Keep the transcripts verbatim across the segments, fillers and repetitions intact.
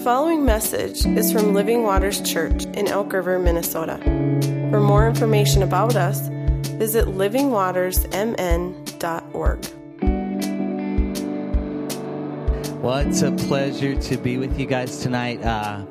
following message is from Living Waters Church in Elk River, Minnesota. For more information about us, visit living waters m n dot org. Well, it's a pleasure to be with you guys tonight. Uh,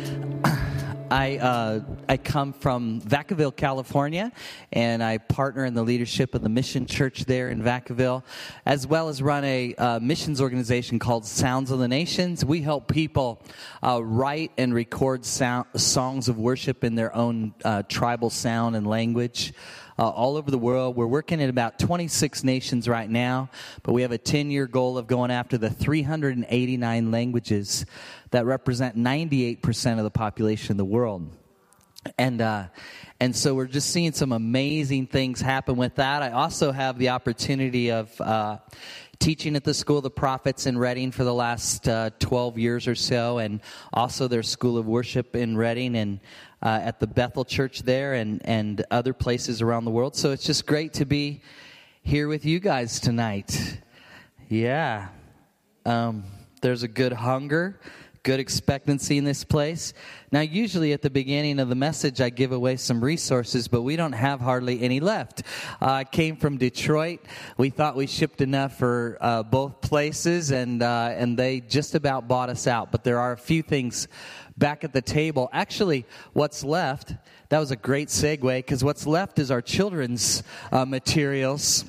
I uh, I come from Vacaville, California, and I partner in the leadership of the Mission Church there in Vacaville, as well as run a uh, missions organization called Sounds of the Nations. We help people uh, write and record sound, songs of worship in their own uh, tribal sound and language. Uh, all over the world. We're working in about twenty-six nations right now, but we have a ten-year goal of going after the three hundred eighty-nine languages that represent ninety-eight percent of the population in the world. And uh, and so we're just seeing some amazing things happen with that. I also have the opportunity of uh, teaching at the School of the Prophets in Redding for the last uh, twelve years or so, and also their School of Worship in Redding, and Uh, at the Bethel Church there and, and other places around the world. So it's just great to be here with you guys tonight. Yeah. Um, there's a good hunger, good expectancy in this place. Now, usually at the beginning of the message, I give away some resources, but we don't have hardly any left. Uh, I came from Detroit. We thought we shipped enough for uh, both places, and uh, and they just about bought us out. But there are a few things back at the table. Actually, what's left, that was a great segue, because what's left is our children's uh, materials.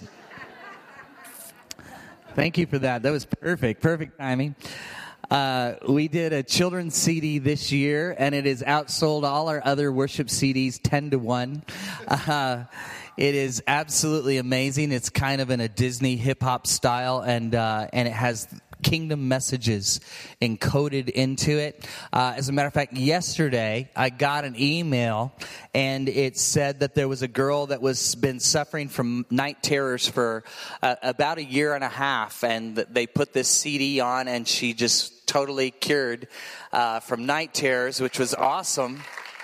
Thank you for that. That was perfect, perfect timing. Uh, we did a children's C D this year, and it has outsold all our other worship C Ds ten to one. Uh, it is absolutely amazing. It's kind of in a Disney hip-hop style, and uh, and it has kingdom messages encoded into it. Uh, as a matter of fact, yesterday I got an email, and it said that there was a girl that was been suffering from night terrors for uh, about a year and a half, and they put this C D on, and she just totally cured uh, from night terrors, which was awesome.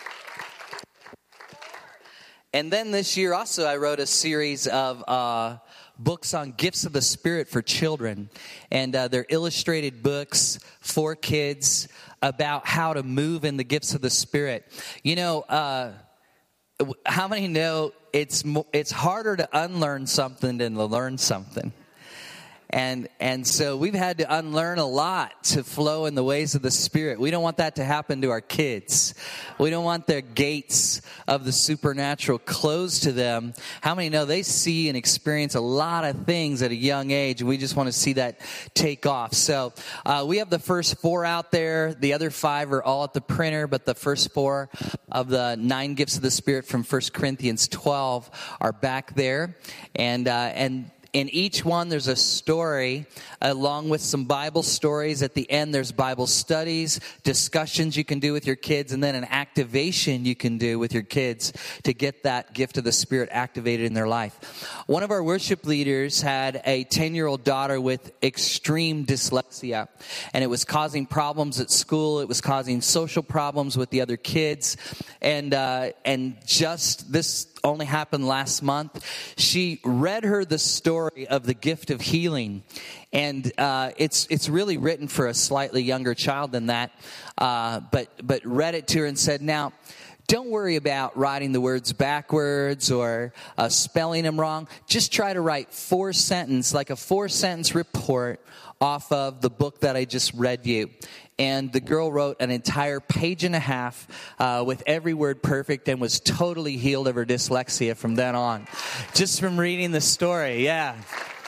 And then this year also I wrote a series of uh, books on gifts of the Spirit for children. And uh, they're illustrated books for kids about how to move in the gifts of the Spirit. You know, uh, how many know it's mo- it's harder to unlearn something than to learn something? And and so we've had to unlearn a lot to flow in the ways of the Spirit. We don't want that to happen to our kids. We don't want their gates of the supernatural closed to them. How many know they see and experience a lot of things at a young age, and we just want to see that take off. So uh, we have the first four out there. The other five are all at the printer, but the first four of the nine gifts of the Spirit from First Corinthians twelve are back there. And uh, and in each one, there's a story along with some Bible stories. At the end, there's Bible studies, discussions you can do with your kids, and then an activation you can do with your kids to get that gift of the Spirit activated in their life. One of our worship leaders had a ten-year-old daughter with extreme dyslexia, and it was causing problems at school. It was causing social problems with the other kids, and uh, and just this only happened last month. She read her the story of the gift of healing, and uh, it's it's really written for a slightly younger child than that, uh, but but read it to her and said, now, don't worry about writing the words backwards or uh, spelling them wrong. Just try to write four sentence, like a four sentence report off of the book that I just read you. And the girl wrote an entire page and a half uh, with every word perfect, and was totally healed of her dyslexia from then on. Just from reading the story, yeah.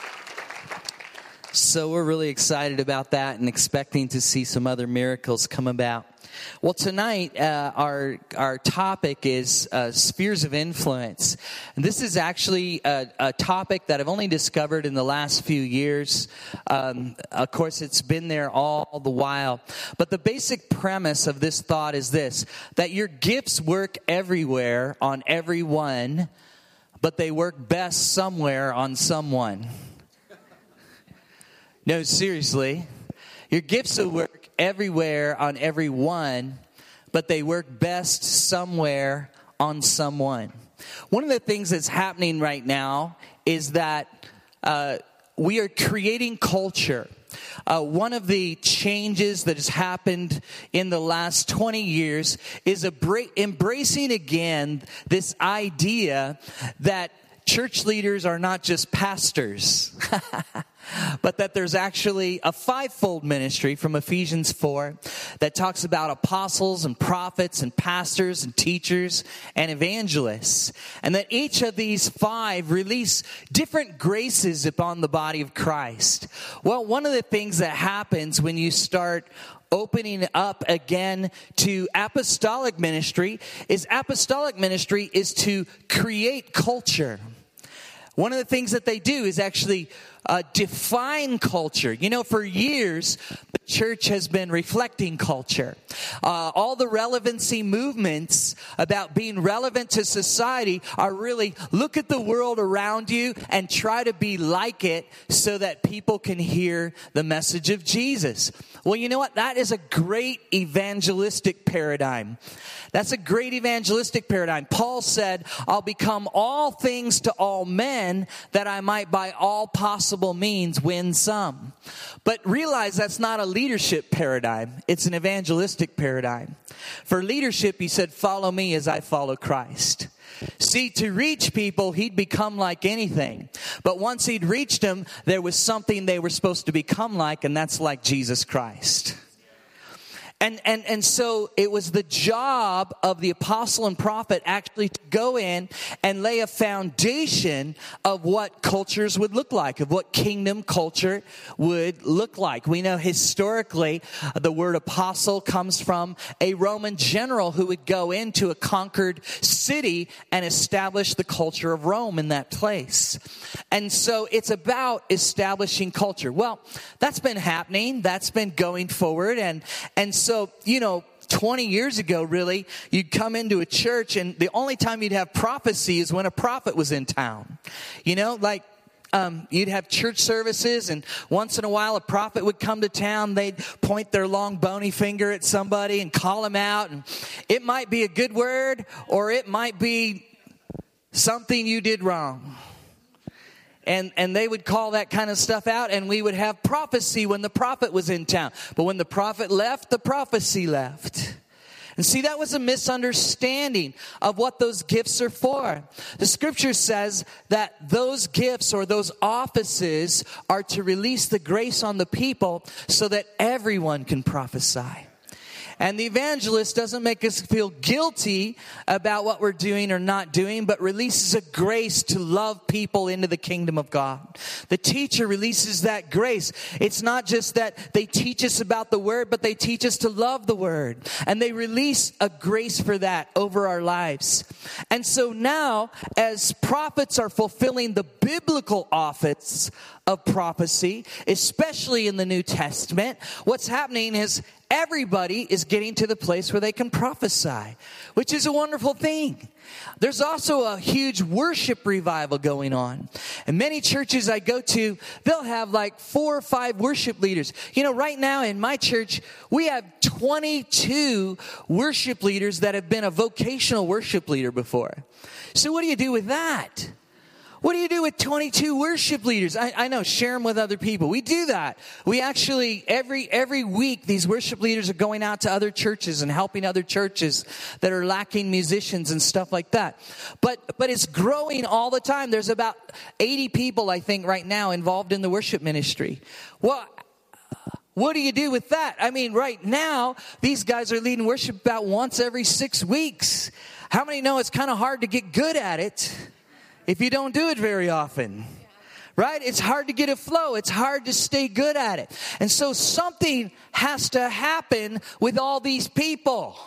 So we're really excited about that and expecting to see some other miracles come about. Well, tonight uh, our our topic is uh, spheres of influence. And this is actually a, a topic that I've only discovered in the last few years. Um, of course, it's been there all the while. But the basic premise of this thought is this: that your gifts work everywhere on everyone, but they work best somewhere on someone. No, seriously. Your gifts will work everywhere on everyone, but they work best somewhere on someone. One of the things that's happening right now is that uh, we are creating culture. uh, one of the changes that has happened in the last twenty years is a bra- embracing again this idea that church leaders are not just pastors, but that there's actually a fivefold ministry from Ephesians four that talks about apostles and prophets and pastors and teachers and evangelists. And that each of these five release different graces upon the body of Christ. Well, one of the things that happens when you start opening up again to apostolic ministry is apostolic ministry is to create culture. One of the things that they do is actually uh, define culture. You know, for years, the church has been reflecting culture. Uh, all the relevancy movements about being relevant to society are really look at the world around you and try to be like it so that people can hear the message of Jesus. Well, you know what? That is a great evangelistic paradigm. That's a great evangelistic paradigm. Paul said, I'll become all things to all men that I might by all possible means win some. But realize that's not a leadership paradigm. It's an evangelistic paradigm. For leadership, he said, follow me as I follow Christ. See, to reach people, he'd become like anything. But once he'd reached them, there was something they were supposed to become like, and that's like Jesus Christ. And, and, and so it was the job of the apostle and prophet actually to go in and lay a foundation of what cultures would look like, of what kingdom culture would look like. We know historically the word apostle comes from a Roman general who would go into a conquered city and establish the culture of Rome in that place. And so it's about establishing culture. Well, that's been happening. That's been going forward. And, and so So, you know, twenty years ago, really, you'd come into a church and the only time you'd have prophecy is when a prophet was in town. You know, like um, you'd have church services and once in a while a prophet would come to town. They'd point their long bony finger at somebody and call them out. And it might be a good word or it might be something you did wrong. And and they would call that kind of stuff out, and we would have prophecy when the prophet was in town. But when the prophet left, the prophecy left. And see, that was a misunderstanding of what those gifts are for. The scripture says that those gifts or those offices are to release the grace on the people so that everyone can prophesy. And the evangelist doesn't make us feel guilty about what we're doing or not doing, but releases a grace to love people into the kingdom of God. The teacher releases that grace. It's not just that they teach us about the word, but they teach us to love the word. And they release a grace for that over our lives. And so now, as prophets are fulfilling the biblical office of prophecy, especially in the New Testament, what's happening is everybody is getting to the place where they can prophesy, which is a wonderful thing. There's also a huge worship revival going on. And many churches I go to, they'll have like four or five worship leaders. You know, right now in my church, we have twenty-two worship leaders that have been a vocational worship leader before. So what do you do with that? What do you do with twenty-two worship leaders? I, I know, share them with other people. We do that. We actually, every every week, these worship leaders are going out to other churches and helping other churches that are lacking musicians and stuff like that. But but it's growing all the time. There's about eighty people, I think, right now involved in the worship ministry. Well, what do you do with that? I mean, right now, these guys are leading worship about once every six weeks. How many know it's kind of hard to get good at it if you don't do it very often? Right? It's hard to get a flow. It's hard to stay good at it. And so something has to happen with all these people.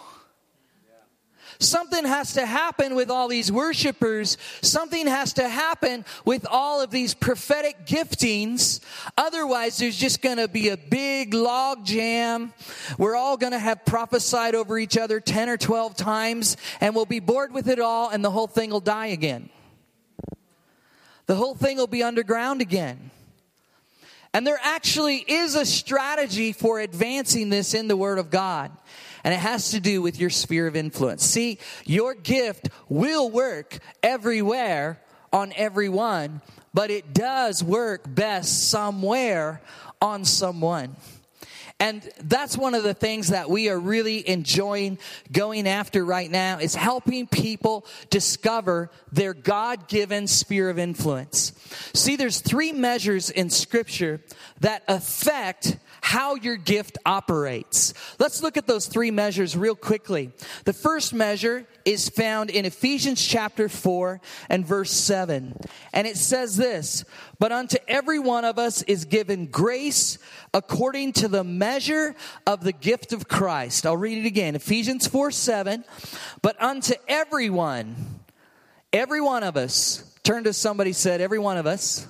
Something has to happen with all these worshipers. Something has to happen with all of these prophetic giftings. Otherwise, there's just going to be a big log jam. We're all going to have prophesied over each other ten or twelve times, and we'll be bored with it all, and the whole thing will die again. The whole thing will be underground again. And there actually is a strategy for advancing this in the Word of God. And it has to do with your sphere of influence. See, your gift will work everywhere on everyone, but it does work best somewhere on someone. And that's one of the things that we are really enjoying going after right now, is helping people discover their God-given sphere of influence. See, there's three measures in Scripture that affect how your gift operates. Let's look at those three measures real quickly. The first measure is found in Ephesians chapter four and verse seven. And it says this, "But unto every one of us is given grace according to the measure of the gift of Christ." I'll read it again. Ephesians four seven. "But unto everyone," every one of us, turn to somebody, said, every one of us.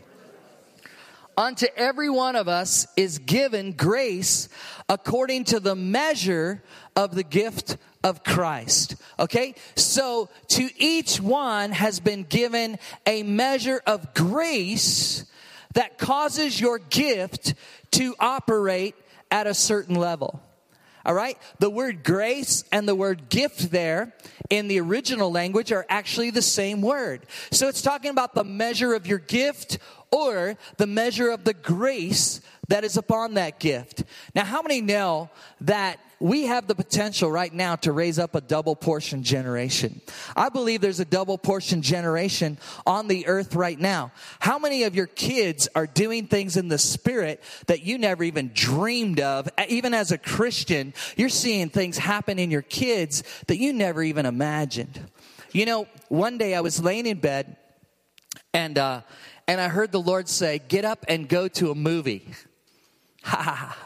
"Unto every one of us is given grace according to the measure of the gift of Christ." Okay? So to each one has been given a measure of grace that causes your gift to operate at a certain level. All right? The word grace and the word gift there in the original language are actually the same word. So it's talking about the measure of your gift or the measure of the grace that is upon that gift. Now, how many know that we have the potential right now to raise up a double portion generation? I believe there's a double portion generation on the earth right now. How many of your kids are doing things in the Spirit that you never even dreamed of? Even as a Christian, you're seeing things happen in your kids that you never even imagined. You know, one day I was laying in bed and, uh, and I heard the Lord say, "Get up and go to a movie." Ha ha ha.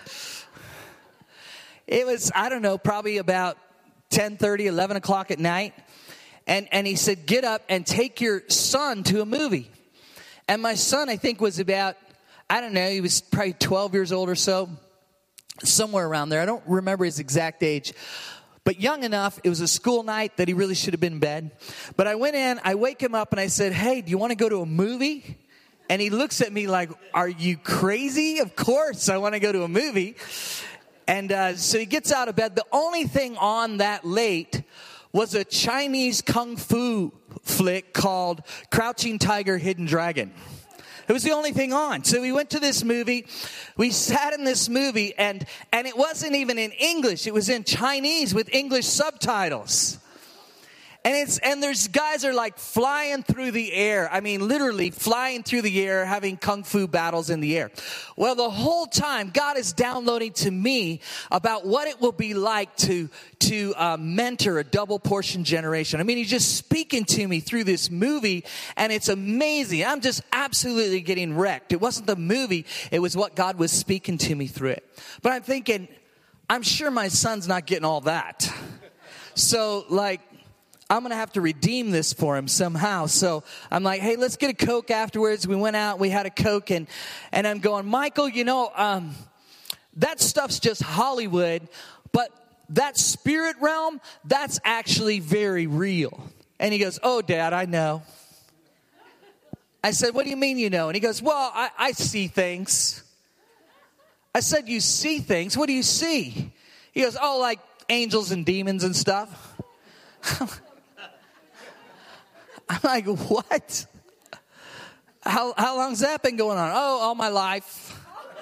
It was, I don't know, probably about ten thirty, eleven o'clock at night. And, and he said, "Get up and take your son to a movie." And my son, I think, was about, I don't know, he was probably twelve years old or so. Somewhere around there. I don't remember his exact age. But young enough, it was a school night that he really should have been in bed. But I went in, I wake him up and I said, "Hey, do you want to go to a movie?" And he looks at me like, "Are you crazy? Of course I want to go to a movie." And uh, so he gets out of bed. The only thing on that late was a Chinese kung fu flick called Crouching Tiger, Hidden Dragon. It was the only thing on. So we went to this movie. We sat in this movie, and, and it wasn't even in English. It was in Chinese with English subtitles. And it's and there's guys are like flying through the air. I mean, literally flying through the air, having kung fu battles in the air. Well, the whole time, God is downloading to me about what it will be like to to uh, mentor a double portion generation. I mean, he's just speaking to me through this movie, and it's amazing. I'm just absolutely getting wrecked. It wasn't the movie; it was what God was speaking to me through it. But I'm thinking, I'm sure my son's not getting all that. So, like, I'm going to have to redeem this for him somehow. So I'm like, "Hey, let's get a Coke afterwards." We went out, we had a Coke, and, and I'm going, "Michael, you know, um, that stuff's just Hollywood, but that spirit realm, that's actually very real." And he goes, "Oh, Dad, I know." I said, "What do you mean you know?" And he goes, "Well, I, I see things." I said, "You see things? What do you see?" He goes, "Oh, like angels and demons and stuff." I'm like, "What? How how long's that been going on?" "Oh, all my life."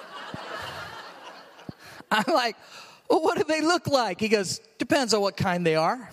I'm like, "Well, what do they look like?" He goes, "Depends on what kind they are."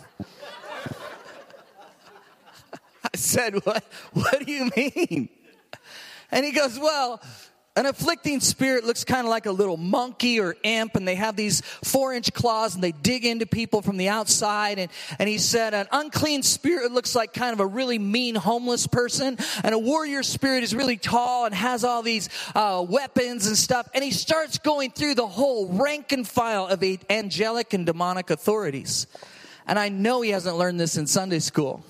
I said, "What? What do you mean?" And he goes, "Well, an afflicting spirit looks kind of like a little monkey or imp, and they have these four-inch claws, and they dig into people from the outside." And, and he said, "An unclean spirit looks like kind of a really mean homeless person, and a warrior spirit is really tall and has all these uh, weapons and stuff." And he starts going through the whole rank and file of angelic and demonic authorities. And I know he hasn't learned this in Sunday school.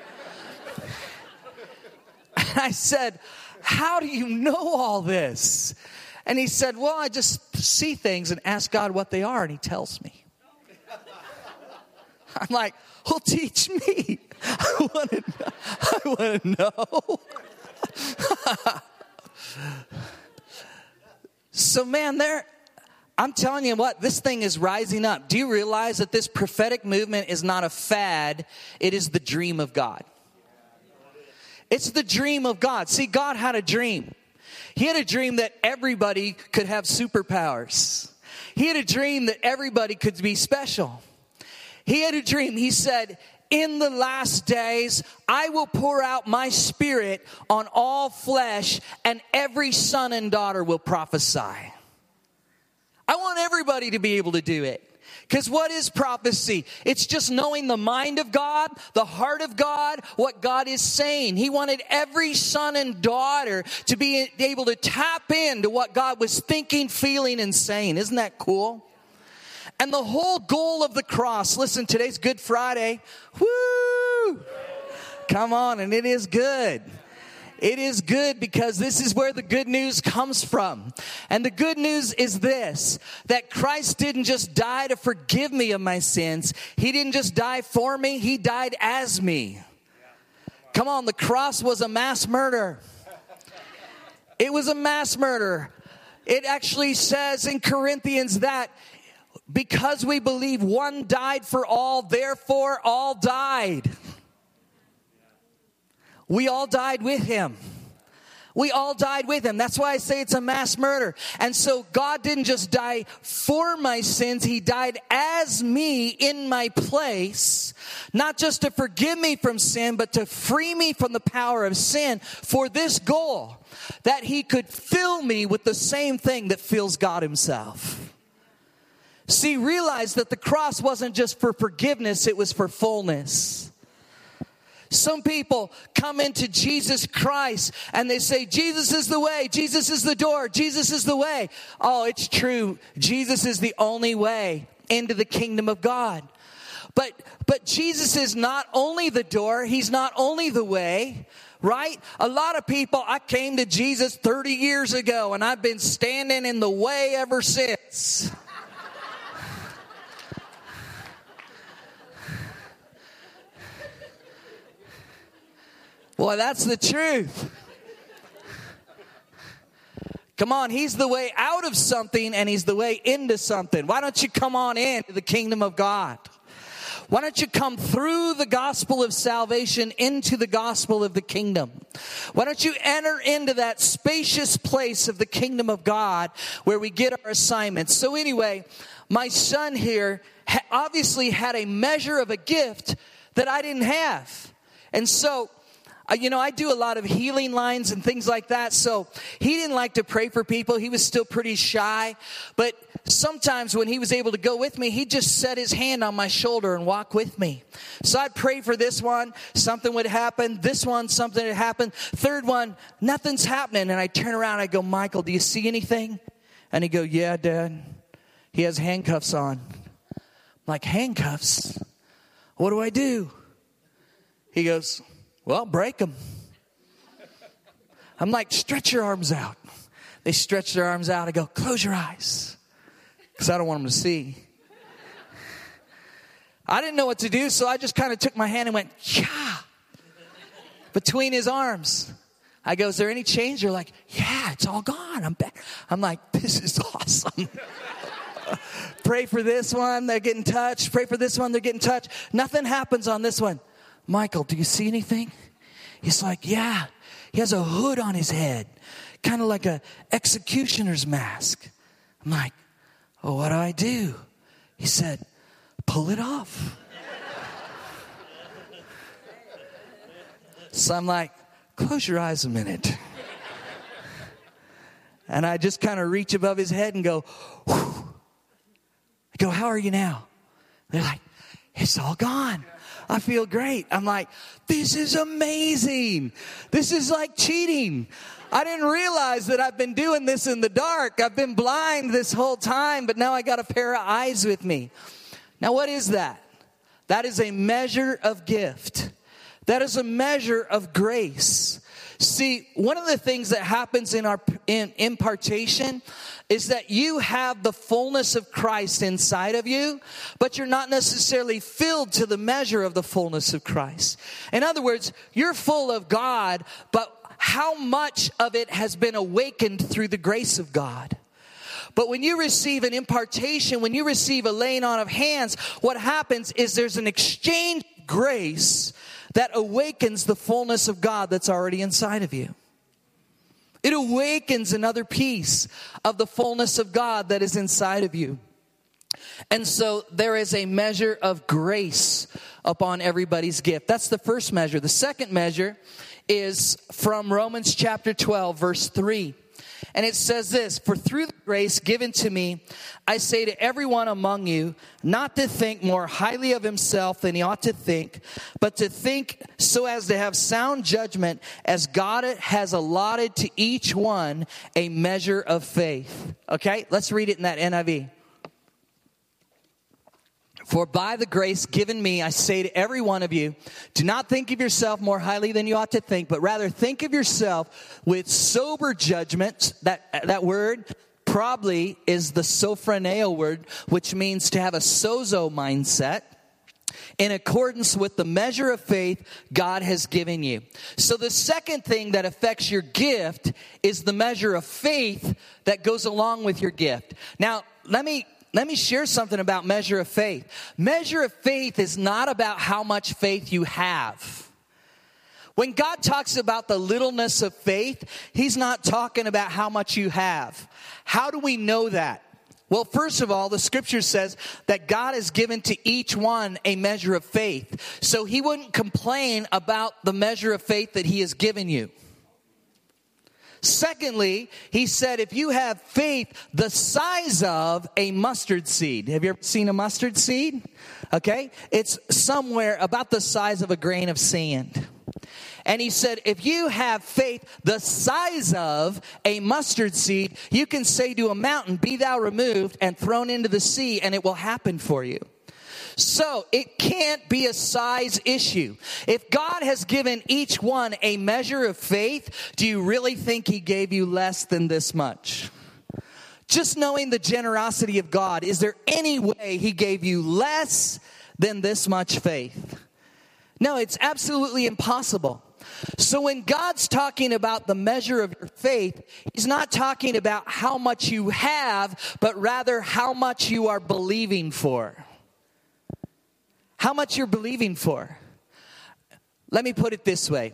And I said, "How do you know all this?" And he said, "Well, I just see things and ask God what they are, and he tells me." I'm like, "Well, teach me. I want to know. I want to know." So, man, there, I'm telling you what, this thing is rising up. Do you realize that this prophetic movement is not a fad? It is the dream of God. It's the dream of God. See, God had a dream. He had a dream that everybody could have superpowers. He had a dream that everybody could be special. He had a dream. He said, in the last days, I will pour out my spirit on all flesh, and every son and daughter will prophesy. I want everybody to be able to do it. Because what is prophecy? It's just knowing the mind of God, the heart of God, what God is saying. He wanted every son and daughter to be able to tap into what God was thinking, feeling, and saying. Isn't that cool? And the whole goal of the cross, listen, today's Good Friday. Woo! Come on, and it is good. It is good because this is where the good news comes from. And the good news is this, that Christ didn't just die to forgive me of my sins. He didn't just die for me. He died as me. Come on, the cross was a mass murder. It was a mass murder. It actually says in Corinthians that because we believe one died for all, therefore all died. We all died with him. We all died with him. That's why I say it's a mass murder. And so God didn't just die for my sins. He died as me in my place. Not just to forgive me from sin, but to free me from the power of sin for this goal. That he could fill me with the same thing that fills God himself. See, realize that the cross wasn't just for forgiveness. It was for fullness. Some people come into Jesus Christ and they say, Jesus is the way, Jesus is the door, Jesus is the way. Oh, it's true. Jesus is the only way into the kingdom of God. But, but Jesus is not only the door, he's not only the way, right? A lot of people, I came to Jesus thirty years ago and I've been standing in the way ever since. Boy, that's the truth. Come on, he's the way out of something and he's the way into something. Why don't you come on into the kingdom of God? Why don't you come through the gospel of salvation into the gospel of the kingdom? Why don't you enter into that spacious place of the kingdom of God where we get our assignments? So anyway, my son here obviously had a measure of a gift that I didn't have. And so, you know, I do a lot of healing lines and things like that. So he didn't like to pray for people. He was still pretty shy. But sometimes when he was able to go with me, he'd just set his hand on my shoulder and walk with me. So I'd pray for this one. Something would happen. This one, something would happen. Third one, nothing's happening. And I turn around and I go, Michael, do you see anything? And he'd go, yeah, Dad. He has handcuffs on. I'm like, handcuffs? What do I do? He goes, well, break them. I'm like, stretch your arms out. They stretch their arms out. I go, close your eyes. Because I don't want them to see. I didn't know what to do, so I just kind of took my hand and went, yeah, between his arms. I go, is there any change? They're like, yeah, it's all gone. I'm back. I'm like, this is awesome. Pray for this one. They're getting touched. Pray for this one. They're getting touched. Nothing happens on this one. Michael, do you see anything? He's like, yeah. He has a hood on his head, kind of like a executioner's mask. I'm like, oh, what do I do? He said, pull it off. So I'm like, close your eyes a minute. And I just kind of reach above his head and go, whew. I go, how are you now? They're like, it's all gone. I feel great. I'm like, this is amazing. This is like cheating. I didn't realize that I've been doing this in the dark. I've been blind this whole time, but now I got a pair of eyes with me. Now, what is that? That is a measure of gift. That is a measure of grace. See, one of the things that happens in our in impartation is that you have the fullness of Christ inside of you, but you're not necessarily filled to the measure of the fullness of Christ. In other words, you're full of God, but how much of it has been awakened through the grace of God? But when you receive an impartation, when you receive a laying on of hands, what happens is there's an exchange of grace that awakens the fullness of God that's already inside of you. It awakens another piece of the fullness of God that is inside of you. And so there is a measure of grace upon everybody's gift. That's the first measure. The second measure is from Romans chapter twelve, verse three. And it says this, for through the grace given to me, I say to everyone among you, not to think more highly of himself than he ought to think, but to think so as to have sound judgment, as God has allotted to each one a measure of faith. Okay, let's read it in that N I V. For by the grace given me, I say to every one of you, do not think of yourself more highly than you ought to think, but rather think of yourself with sober judgment. That, that word probably is the sophroneo word, which means to have a sozo mindset, in accordance with the measure of faith God has given you. So the second thing that affects your gift is the measure of faith that goes along with your gift. Now, let me Let me share something about measure of faith. Measure of faith is not about how much faith you have. When God talks about the littleness of faith, he's not talking about how much you have. How do we know that? Well, first of all, the scripture says that God has given to each one a measure of faith. So he wouldn't complain about the measure of faith that he has given you. Secondly, he said, if you have faith the size of a mustard seed. Have you ever seen a mustard seed? Okay. It's somewhere about the size of a grain of sand. And he said, if you have faith the size of a mustard seed, you can say to a mountain, be thou removed and thrown into the sea, and it will happen for you. So it can't be a size issue. If God has given each one a measure of faith, do you really think he gave you less than this much? Just knowing the generosity of God, is there any way he gave you less than this much faith? No, it's absolutely impossible. So when God's talking about the measure of your faith, he's not talking about how much you have, but rather how much you are believing for. How much you're believing for. Let me put it this way.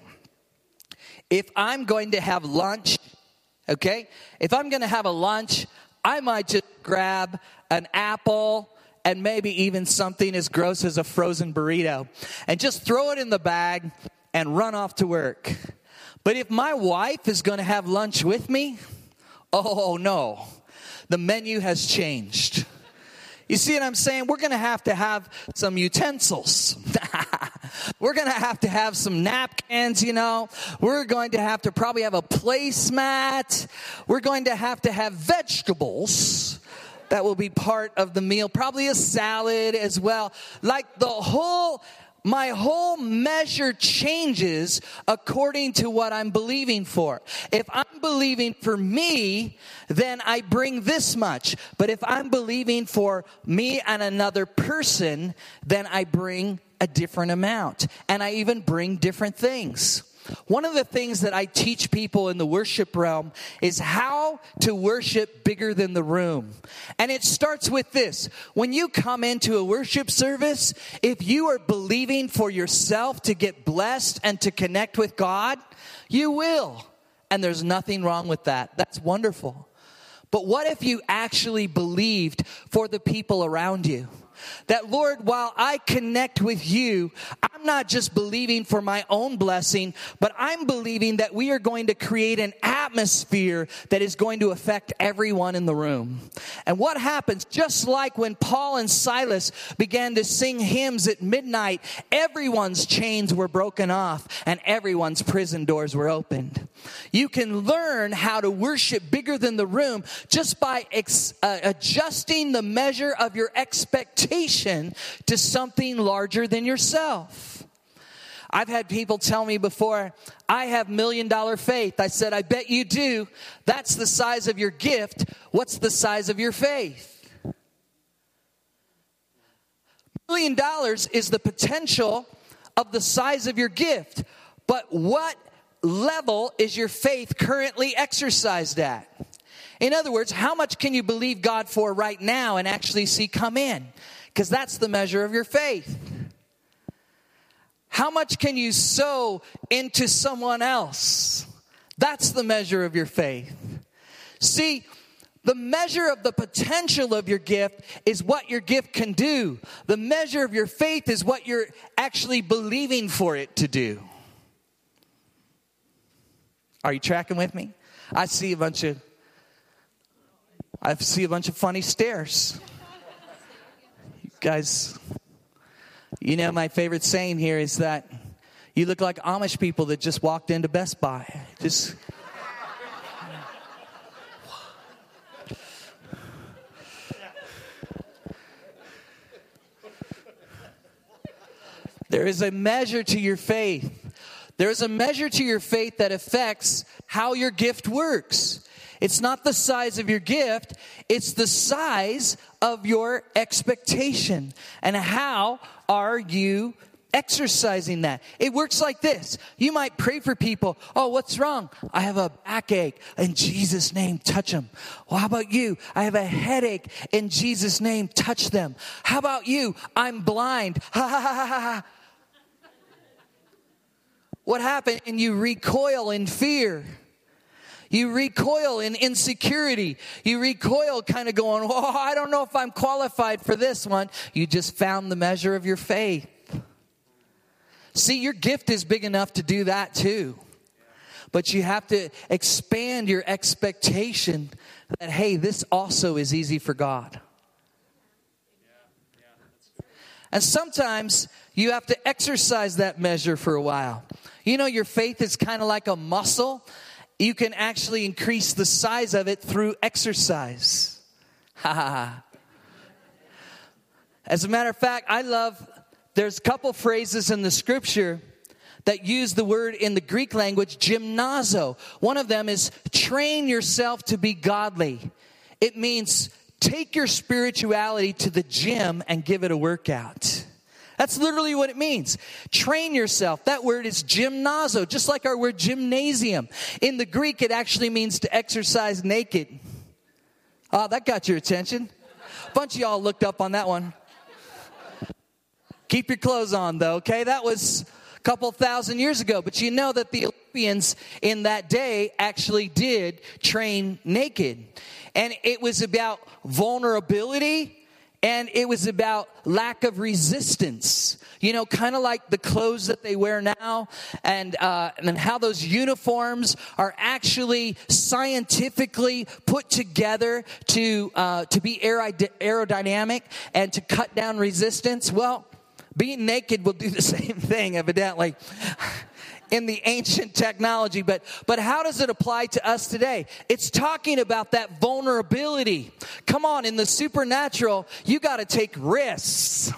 If I'm going to have lunch, okay? If I'm going to have a lunch, I might just grab an apple and maybe even something as gross as a frozen burrito and just throw it in the bag and run off to work. But if my wife is going to have lunch with me, oh no, the menu has changed. You see what I'm saying? We're going to have to have some utensils. We're going to have to have some napkins, you know. We're going to have to probably have a placemat. We're going to have to have vegetables. That will be part of the meal. Probably a salad as well. Like the whole... My whole measure changes according to what I'm believing for. If I'm believing for me, then I bring this much. But if I'm believing for me and another person, then I bring a different amount. And I even bring different things. One of the things that I teach people in the worship realm is how to worship bigger than the room. And it starts with this. When you come into a worship service, if you are believing for yourself to get blessed and to connect with God, you will. And there's nothing wrong with that. That's wonderful. But what if you actually believed for the people around you? That, Lord, while I connect with you, I'm not just believing for my own blessing, but I'm believing that we are going to create an atmosphere that is going to affect everyone in the room. And what happens, just like when Paul and Silas began to sing hymns at midnight, everyone's chains were broken off and everyone's prison doors were opened. You can learn how to worship bigger than the room just by ex- uh, adjusting the measure of your expectation to something larger than yourself. I've had people tell me before, I have million dollar faith. I said, I bet you do. That's the size of your gift. What's the size of your faith? Million dollars is the potential of the size of your gift. But what level is your faith currently exercised at? In other words, how much can you believe God for right now and actually see come in? Because that's the measure of your faith. How much can you sow into someone else? That's the measure of your faith. See, the measure of the potential of your gift is what your gift can do. The measure of your faith is what you're actually believing for it to do. Are you tracking with me? I see a bunch of, I see a bunch of funny stares. You guys, you know, my favorite saying here is that you look like Amish people that just walked into Best Buy. Just... There is a measure to your faith. There is a measure to your faith that affects how your gift works. It's not the size of your gift. It's the size of your expectation. And how are you exercising that? It works like this. You might pray for people. Oh, what's wrong? I have a backache. In Jesus' name, touch them. Well, how about you? I have a headache. In Jesus' name, touch them. How about you? I'm blind. Ha ha ha ha ha. What happened? And you recoil in fear. You recoil in insecurity. You recoil kind of going, oh, I don't know if I'm qualified for this one. You just found the measure of your faith. See, your gift is big enough to do that too. But you have to expand your expectation that, hey, this also is easy for God. And sometimes you have to exercise that measure for a while. You know, your faith is kind of like a muscle. You can actually increase the size of it through exercise. Ha ha ha. As a matter of fact, I love, there's a couple phrases in the scripture that use the word in the Greek language, gymnazo. One of them is train yourself to be godly. It means take your spirituality to the gym and give it a workout. That's literally what it means. Train yourself. That word is gymnazo, just like our word gymnasium. In the Greek, it actually means to exercise naked. Oh, that got your attention. A bunch of y'all looked up on that one. Keep your clothes on, though, okay? That was a couple thousand years ago. But you know that the Olympians in that day actually did train naked. And it was about vulnerability. And it was about lack of resistance, you know, kind of like the clothes that they wear now, and uh, and how those uniforms are actually scientifically put together to uh, to be aerodynamic and to cut down resistance. Well, being naked will do the same thing, evidently, in the ancient technology. But but how does it apply to us today? It's talking about that vulnerability. Come on, in the supernatural, you got to take risks.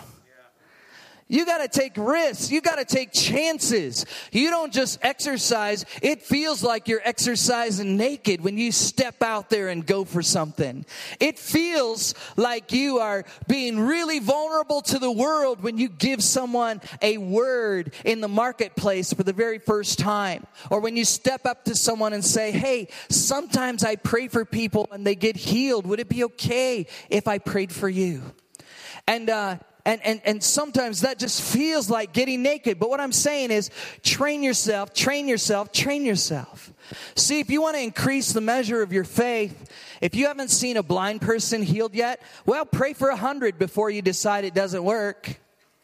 You got to take risks. You got to take chances. You don't just exercise. It feels like you're exercising naked when you step out there and go for something. It feels like you are being really vulnerable to the world when you give someone a word in the marketplace for the very first time. Or when you step up to someone and say, hey, sometimes I pray for people and they get healed. Would it be okay if I prayed for you? And, uh, And, and and sometimes that just feels like getting naked. But what I'm saying is train yourself, train yourself, train yourself. See, if you want to increase the measure of your faith, if you haven't seen a blind person healed yet, well, pray for a hundred before you decide it doesn't work.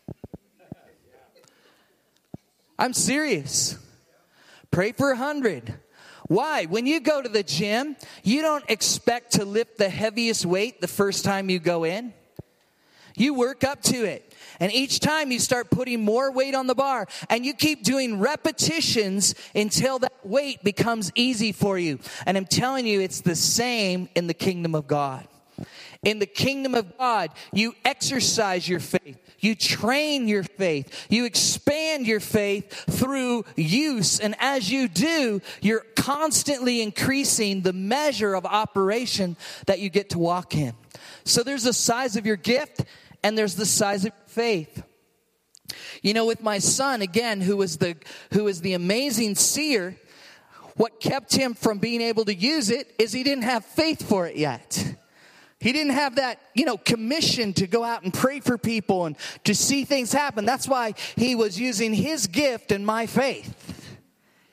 I'm serious. Pray for a hundred. Why? When you go to the gym, you don't expect to lift the heaviest weight the first time you go in. You work up to it. And each time you start putting more weight on the bar. And you keep doing repetitions until that weight becomes easy for you. And I'm telling you, it's the same in the kingdom of God. In the kingdom of God, you exercise your faith. You train your faith. You expand your faith through use. And as you do, you're constantly increasing the measure of operation that you get to walk in. So there's the size of your gift and there's the size of your faith. You know, with my son, again, who was the who was the amazing seer, what kept him from being able to use it is he didn't have faith for it yet. He didn't have that, you know, commission to go out and pray for people and to see things happen. That's why he was using his gift and my faith.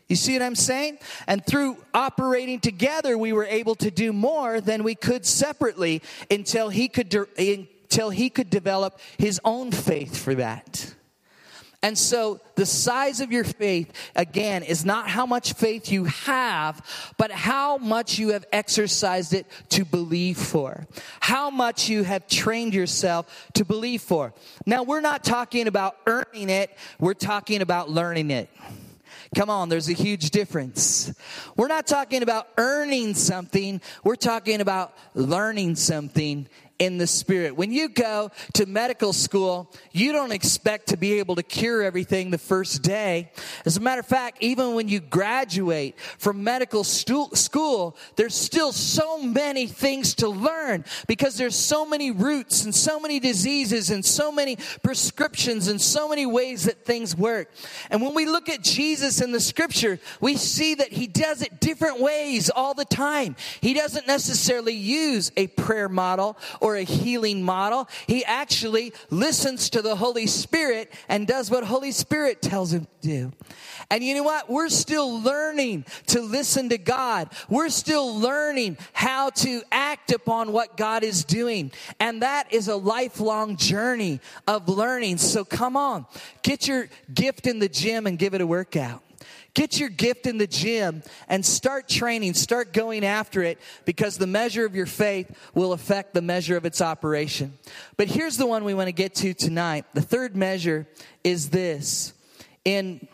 You see what I'm saying? And through operating together, we were able to do more than we could separately until he could de- until he could develop his own faith for that. And so the size of your faith, again, is not how much faith you have, but how much you have exercised it to believe for. How much you have trained yourself to believe for. Now, we're not talking about earning it. We're talking about learning it. Come on, there's a huge difference. We're not talking about earning something. We're talking about learning something in the Spirit. When you go to medical school, you don't expect to be able to cure everything the first day. As a matter of fact, even when you graduate from medical stu- school, there's still so many things to learn because there's so many roots and so many diseases and so many prescriptions and so many ways that things work. And when we look at Jesus in the Scripture, we see that he does it different ways all the time. He doesn't necessarily use a prayer model or a healing model. He actually listens to the Holy Spirit and does what Holy Spirit tells him to do. And you know what? We're still learning to listen to God. We're still learning how to act upon what God is doing. And that is a lifelong journey of learning. So come on, get your gift in the gym and give it a workout. Get your gift in the gym and start training, start going after it, because the measure of your faith will affect the measure of its operation. But here's the one we want to get to tonight. The third measure is this. In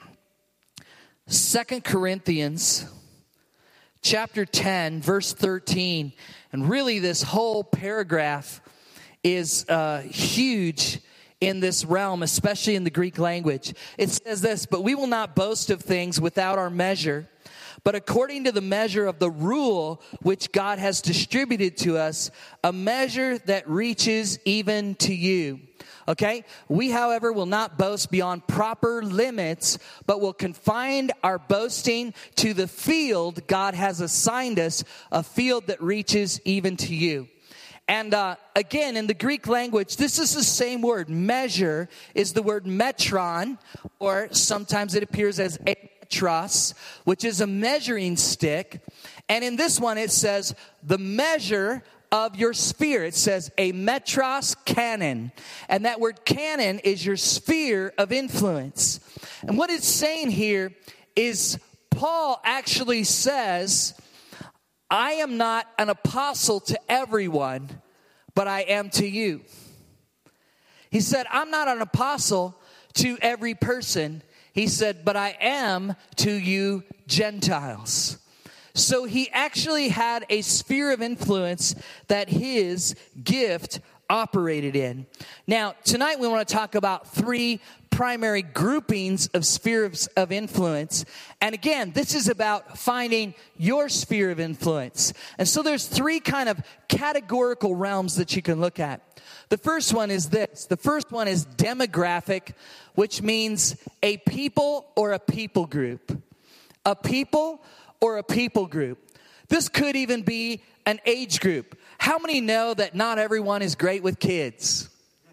Second Corinthians chapter ten, verse thirteen, and really this whole paragraph is uh, huge in this realm, especially in the Greek language. It says this, but we will not boast of things without our measure, but according to the measure of the rule which God has distributed to us, a measure that reaches even to you. Okay? We, however, will not boast beyond proper limits, but will confine our boasting to the field God has assigned us, a field that reaches even to you. And uh, again, in the Greek language, this is the same word. Measure is the word metron, or sometimes it appears as metros, which is a measuring stick. And in this one, it says the measure of your sphere. It says a metros canon. And that word canon is your sphere of influence. And what it's saying here is Paul actually says, I am not an apostle to everyone, but I am to you. He said, I'm not an apostle to every person. He said, but I am to you Gentiles. So he actually had a sphere of influence that his gift operated in. Now, tonight we want to talk about three primary groupings of spheres of influence. And again, this is about finding your sphere of influence. And so there's three kind of categorical realms that you can look at. The first one is this. The first one is demographic, which means a people or a people group. A people or a people group. This could even be an age group. How many know that not everyone is great with kids?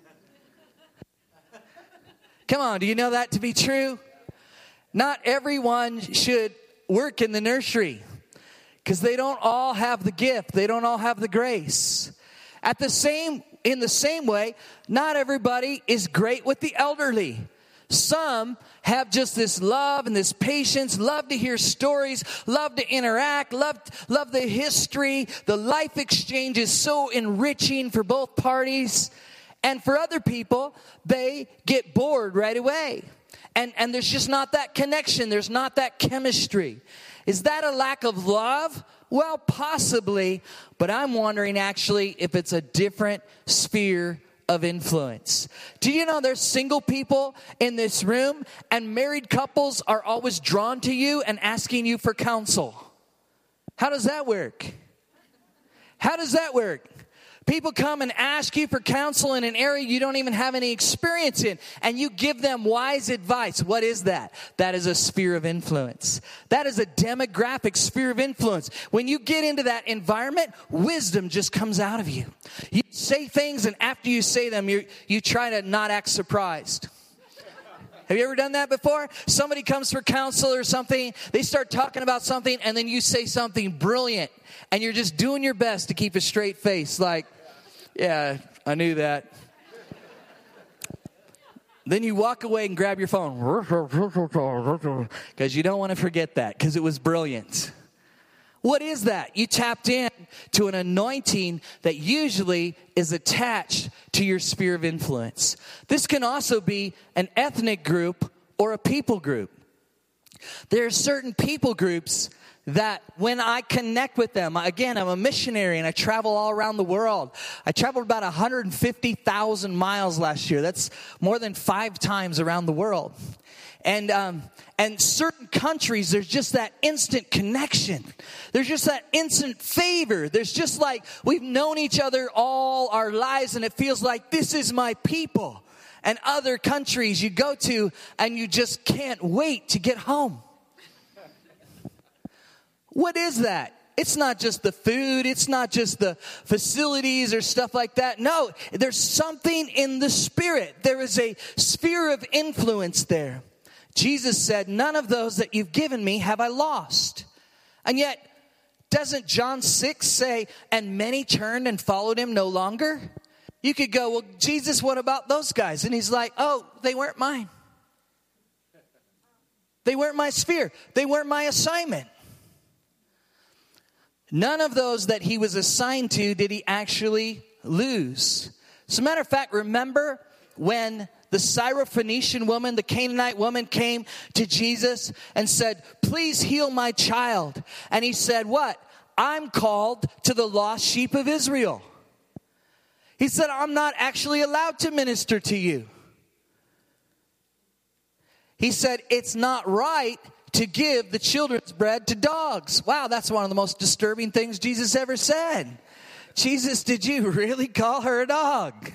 Come on, do you know that to be true? Not everyone should work in the nursery because they don't all have the gift. They don't all have the grace. At the same, in the same way, not everybody is great with the elderly. Some have just this love and this patience, love to hear stories, love to interact, love, love the history. The life exchange is so enriching for both parties. And for other people, they get bored right away. And, and there's just not that connection. There's not that chemistry. Is that a lack of love? Well, possibly. But I'm wondering actually if it's a different sphere of influence. Do you know there's single people in this room and married couples are always drawn to you and asking you for counsel? How does that work? How does that work? People come and ask you for counsel in an area you don't even have any experience in, and you give them wise advice. What is that? That is a sphere of influence. That is a demographic sphere of influence. When you get into that environment, wisdom just comes out of you. You say things, and after you say them, you you try to not act surprised. Have you ever done that before? Somebody comes for counsel or something. They start talking about something, and then you say something brilliant, and you're just doing your best to keep a straight face. Like, yeah, I knew that. Then you walk away and grab your phone because you don't want to forget that because it was brilliant. What is that? You tapped in to an anointing that usually is attached to your sphere of influence. This can also be an ethnic group or a people group. There are certain people groups that when I connect with them, again, I'm a missionary and I travel all around the world. I traveled about one hundred fifty thousand miles last year. That's more than five times around the world. And um, and certain countries, there's just that instant connection. There's just that instant favor. There's just like we've known each other all our lives, and it feels like this is my people. And other countries you go to, and you just can't wait to get home. What is that? It's not just the food. It's not just the facilities or stuff like that. No, there's something in the spirit. There is a sphere of influence there. Jesus said, none of those that you've given me have I lost. And yet, doesn't John six say, and many turned and followed him no longer? You could go, well, Jesus, what about those guys? And he's like, oh, they weren't mine. They weren't my sphere. They weren't my assignment. None of those that he was assigned to did he actually lose. As a matter of fact, remember when the Syrophoenician woman, the Canaanite woman, came to Jesus and said, please heal my child. And he said, what? I'm called to the lost sheep of Israel. He said, I'm not actually allowed to minister to you. He said, it's not right to give the children's bread to dogs. Wow, that's one of the most disturbing things Jesus ever said. Jesus, did you really call her a dog?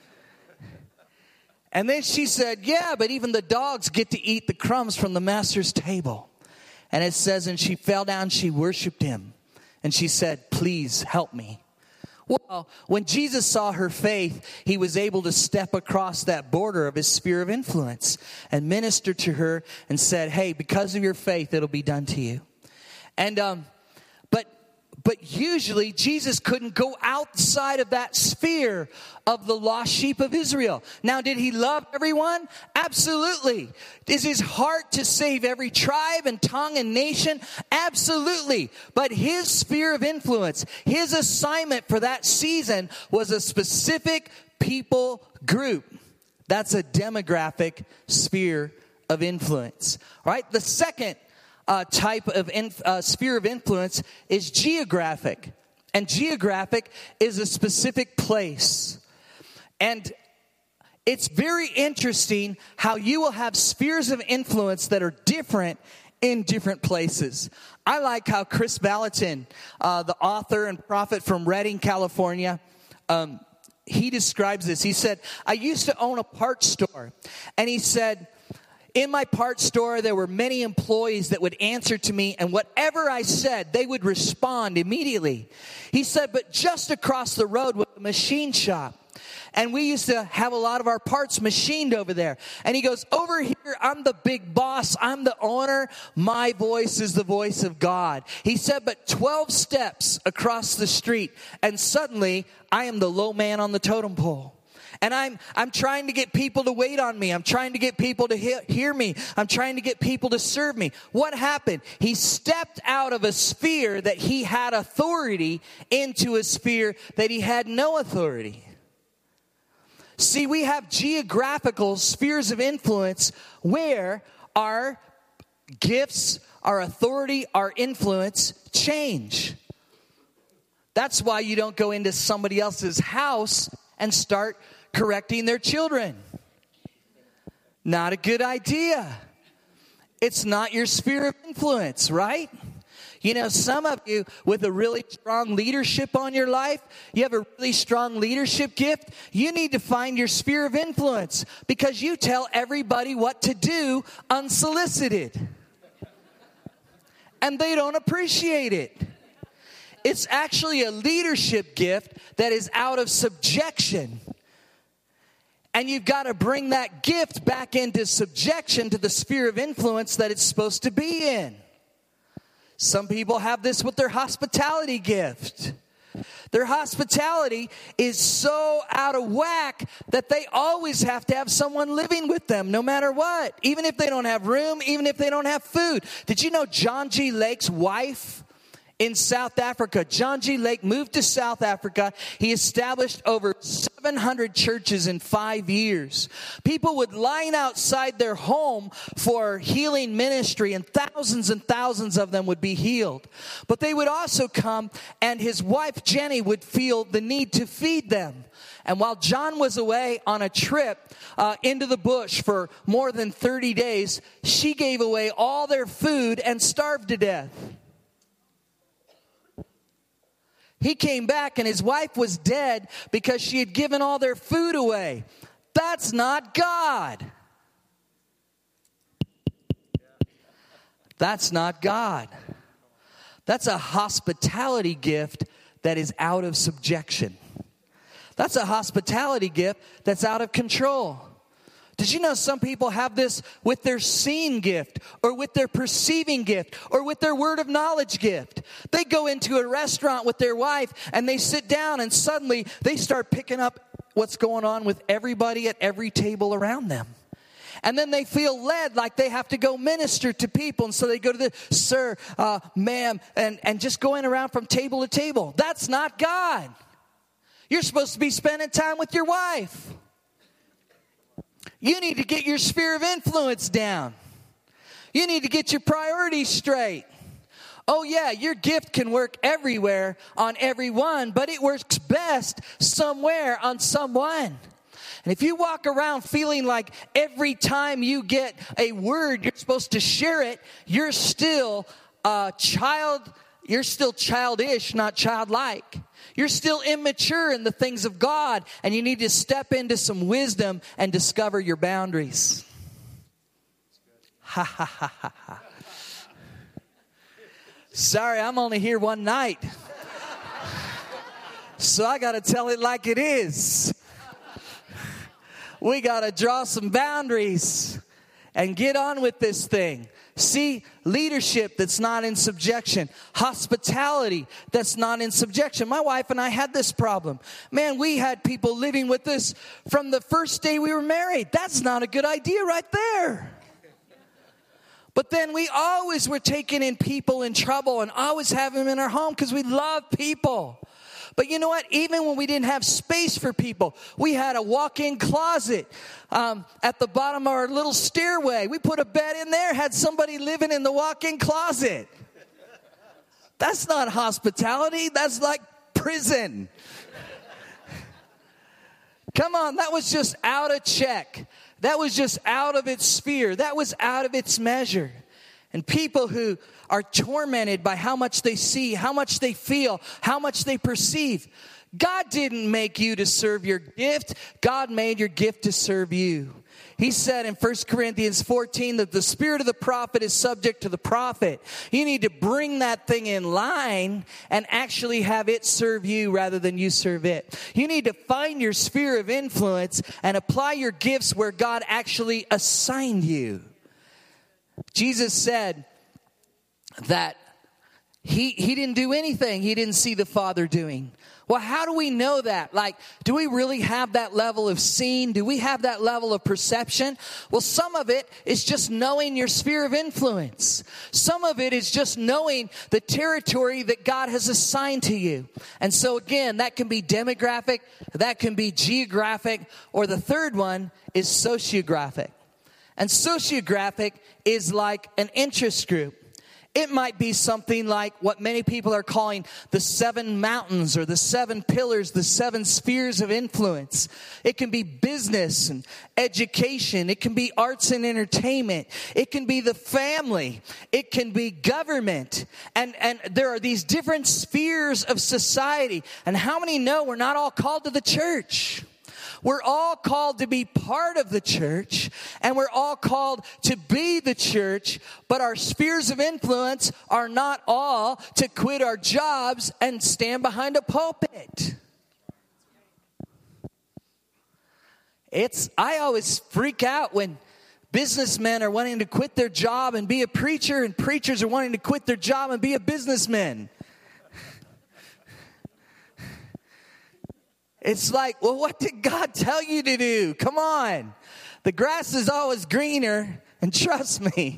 And then she said, yeah, but even the dogs get to eat the crumbs from the master's table. And it says, and she fell down, she worshiped him. And she said, please help me. Well, when Jesus saw her faith, he was able to step across that border of his sphere of influence and minister to her and said, hey, because of your faith, it'll be done to you. And, um, but, but usually Jesus couldn't go outside of that sphere of the lost sheep of Israel. Now, did he love everyone? Absolutely. Is his heart to save every tribe and tongue and nation? Absolutely. But his sphere of influence, his assignment for that season was a specific people group. That's a demographic sphere of influence. All right? The second uh, type of inf- uh, sphere of influence is geographic. And geographic is a specific place. And it's very interesting how you will have spheres of influence that are different in different places. I like how Chris Valentin, uh, the author and prophet from Redding, California, um, he describes this. He said, I used to own a parts store. And he said, in my parts store, there were many employees that would answer to me, and whatever I said, they would respond immediately. He said, but just across the road was a machine shop. And we used to have a lot of our parts machined over there. And he goes, over here, I'm the big boss. I'm the owner. My voice is the voice of God. He said, but twelve steps across the street, and suddenly I am the low man on the totem pole. And I'm I'm trying to get people to wait on me. I'm trying to get people to he- hear me. I'm trying to get people to serve me. What happened? He stepped out of a sphere that he had authority into a sphere that he had no authority. See, we have geographical spheres of influence where our gifts, our authority, our influence change. That's why you don't go into somebody else's house and start correcting their children. Not a good idea. It's not your sphere of influence, right? You know, some of you with a really strong leadership on your life, you have a really strong leadership gift, you need to find your sphere of influence because you tell everybody what to do unsolicited. And they don't appreciate it. It's actually a leadership gift that is out of subjection. And you've got to bring that gift back into subjection to the sphere of influence that it's supposed to be in. Some people have this with their hospitality gift. Their hospitality is so out of whack that they always have to have someone living with them no matter what. Even if they don't have room, even if they don't have food. Did you know John G. Lake's wife in South Africa? John G. Lake moved to South Africa. He established over seven hundred churches in five years. People would line outside their home for healing ministry, and thousands and thousands of them would be healed. But they would also come, and his wife Jenny would feel the need to feed them. And while John was away on a trip uh, into the bush for more than thirty days, she gave away all their food and starved to death. He came back and his wife was dead because she had given all their food away. That's not God. That's not God. That's a hospitality gift that is out of subjection. That's a hospitality gift that's out of control. Did you know some people have this with their seeing gift or with their perceiving gift or with their word of knowledge gift? They go into a restaurant with their wife and they sit down and suddenly they start picking up what's going on with everybody at every table around them. And then they feel led like they have to go minister to people. And so they go to the sir, uh, ma'am, and, and just going around from table to table. That's not God. You're supposed to be spending time with your wife. You need to get your sphere of influence down. You need to get your priorities straight. Oh yeah, your gift can work everywhere on everyone, but it works best somewhere on someone. And if you walk around feeling like every time you get a word, you're supposed to share it, you're still a child, you're still childish, not childlike. You're still immature in the things of God, and you need to step into some wisdom and discover your boundaries. Ha ha ha ha ha. Sorry, I'm only here one night. So I got to tell it like it is. We got to draw some boundaries and get on with this thing. See, leadership that's not in subjection. Hospitality that's not in subjection. My wife and I had this problem. Man, we had people living with us from the first day we were married. That's not a good idea right there. But then we always were taking in people in trouble and always have them in our home because we love people. But you know what? Even when we didn't have space for people, we had a walk-in closet um, at the bottom of our little stairway. We put a bed in there, had somebody living in the walk-in closet. That's not hospitality. That's like prison. Come on, that was just out of check. That was just out of its sphere. That was out of its measure. And people who are tormented by how much they see, how much they feel, how much they perceive. God didn't make you to serve your gift. God made your gift to serve you. He said in First Corinthians fourteen that the spirit of the prophet is subject to the prophet. You need to bring that thing in line and actually have it serve you rather than you serve it. You need to find your sphere of influence and apply your gifts where God actually assigned you. Jesus said that he, he didn't do anything he didn't see the Father doing. Well, how do we know that? Like, do we really have that level of seeing? Do we have that level of perception? Well, some of it is just knowing your sphere of influence. Some of it is just knowing the territory that God has assigned to you. And so again, that can be demographic, that can be geographic, or the third one is sociographic. And sociographic is like an interest group. It might be something like what many people are calling the seven mountains or the seven pillars, the seven spheres of influence. It can be business and education. It can be arts and entertainment. It can be the family. It can be government. And, and there are these different spheres of society. And how many know we're not all called to the church? We're all called to be part of the church, and we're all called to be the church, but our spheres of influence are not all to quit our jobs and stand behind a pulpit. It's, I always freak out when businessmen are wanting to quit their job and be a preacher, and preachers are wanting to quit their job and be a businessman. It's like, well, what did God tell you to do? Come on. The grass is always greener, and trust me.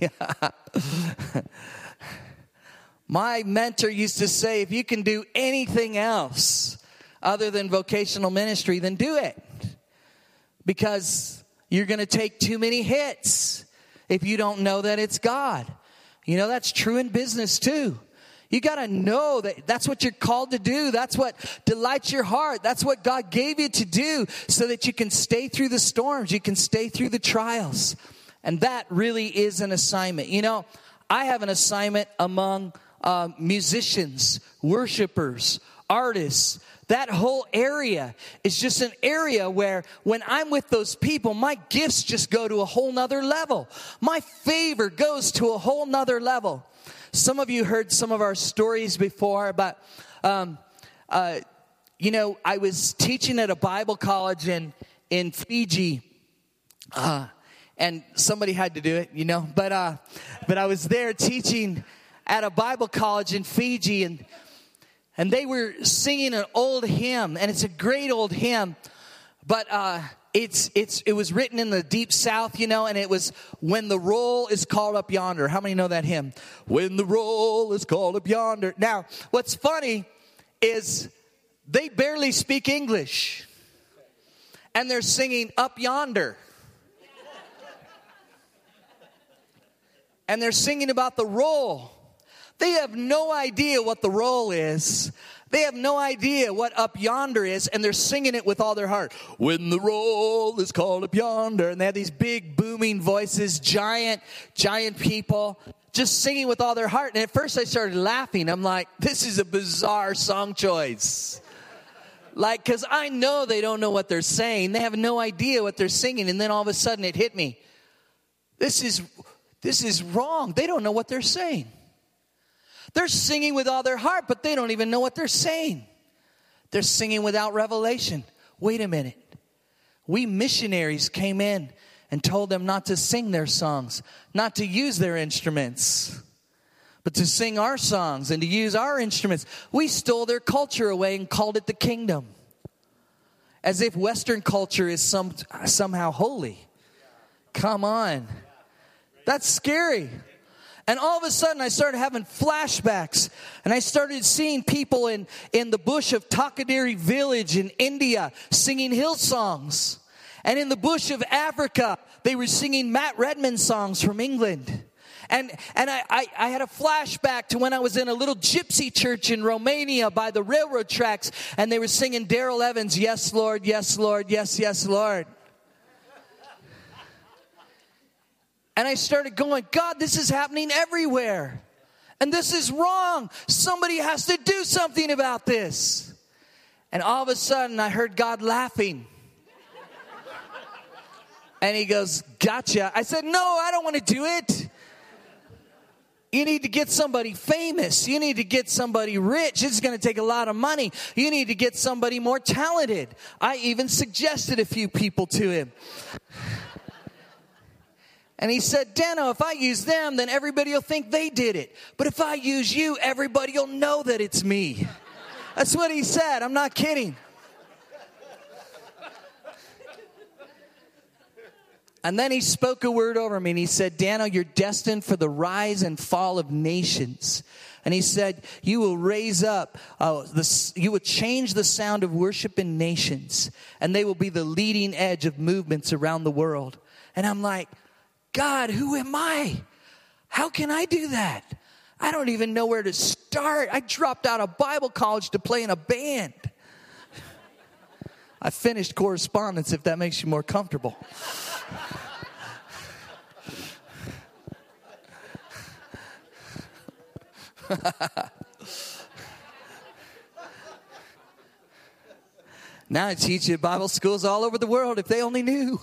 My mentor used to say, if you can do anything else other than vocational ministry, then do it. Because you're going to take too many hits if you don't know that it's God. You know, that's true in business too. You got to know that that's what you're called to do. That's what delights your heart. That's what God gave you to do so that you can stay through the storms. You can stay through the trials. And that really is an assignment. You know, I have an assignment among uh, musicians, worshipers, artists. That whole area is just an area where when I'm with those people, my gifts just go to a whole nother level. My favor goes to a whole nother level. Some of you heard some of our stories before about, um, uh, you know, I was teaching at a Bible college in, in Fiji, uh, and somebody had to do it, you know, but, uh, but I was there teaching at a Bible college in Fiji, and, and they were singing an old hymn, and it's a great old hymn, but, uh, It's it's it was written in the deep south, you know, and it was when the roll is called up yonder. How many know that hymn? When the roll is called up yonder. Now, what's funny is they barely speak English. And they're singing up yonder. And they're singing about the roll. They have no idea what the roll is. They have no idea what up yonder is, and they're singing it with all their heart. When the roll is called up yonder. And they have these big booming voices, giant, giant people, just singing with all their heart. And at first I started laughing. I'm like, this is a bizarre song choice. Like, because I know they don't know what they're saying. They have no idea what they're singing. And then all of a sudden it hit me. This is, this is wrong. They don't know what they're saying. They're singing with all their heart, but they don't even know what they're saying. They're singing without revelation. Wait a minute. We missionaries came in and told them not to sing their songs, not to use their instruments, but to sing our songs and to use our instruments. We stole their culture away and called it the kingdom, as if Western culture is some, somehow holy. Come on. That's scary. And all of a sudden, I started having flashbacks. And I started seeing people in, in the bush of Takaderi village in India singing Hillsongs. And in the bush of Africa, they were singing Matt Redman songs from England. And and I, I, I had a flashback to when I was in a little gypsy church in Romania by the railroad tracks. And they were singing Daryl Evans, Yes, Lord, Yes, Lord, Yes, Yes, Lord. And I started going, God, this is happening everywhere. And this is wrong. Somebody has to do something about this. And all of a sudden, I heard God laughing. And he goes, gotcha. I said, no, I don't want to do it. You need to get somebody famous. You need to get somebody rich. It's going to take a lot of money. You need to get somebody more talented. I even suggested a few people to him. And he said, Dano, if I use them, then everybody will think they did it. But if I use you, everybody will know that it's me. That's what he said. I'm not kidding. And then he spoke a word over me, and he said, Dano, you're destined for the rise and fall of nations. And he said, you will raise up, uh, the, you will change the sound of worship in nations, and they will be the leading edge of movements around the world. And I'm like, God, who am I? How can I do that? I don't even know where to start. I dropped out of Bible college to play in a band. I finished correspondence, if that makes you more comfortable. Now I teach at Bible schools all over the world, if they only knew.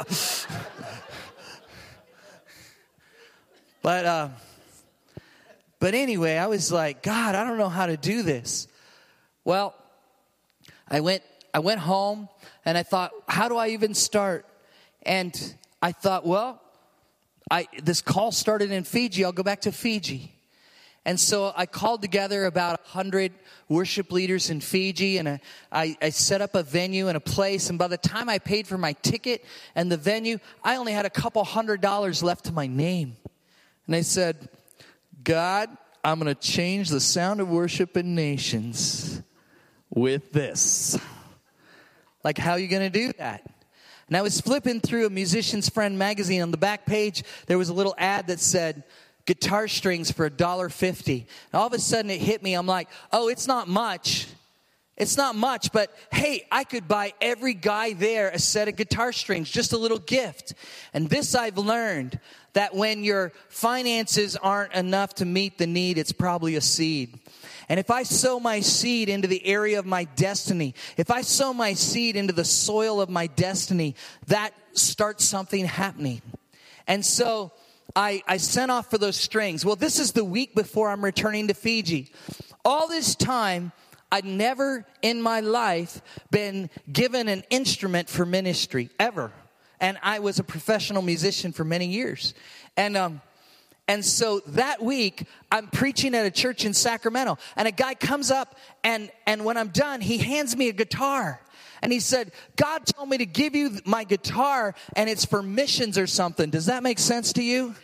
But, uh, but anyway, I was like, God, I don't know how to do this. Well, I went I went home and I thought, how do I even start? And I thought, well, I this call started in Fiji. I'll go back to Fiji. And so I called together about one hundred worship leaders in Fiji, and I, I set up a venue and a place. And by the time I paid for my ticket and the venue, I only had a couple hundred dollars left to my name. And I said, God, I'm going to change the sound of worship in nations with this. Like, how are you going to do that? And I was flipping through a Musician's Friend magazine. On the back page, there was a little ad that said, guitar strings for one dollar fifty. And all of a sudden it hit me. I'm like, oh, it's not much. It's not much, but hey, I could buy every guy there a set of guitar strings, just a little gift. And this I've learned, that when your finances aren't enough to meet the need, it's probably a seed. And if I sow my seed into the area of my destiny, if I sow my seed into the soil of my destiny, that starts something happening. And so I, I sent off for those strings. Well, this is the week before I'm returning to Fiji. All this time, I'd never in my life been given an instrument for ministry, ever. And I was a professional musician for many years. And um, and so that week, I'm preaching at a church in Sacramento. And a guy comes up, and, and when I'm done, he hands me a guitar. And he said, God told me to give you my guitar, and it's for missions or something. Does that make sense to you?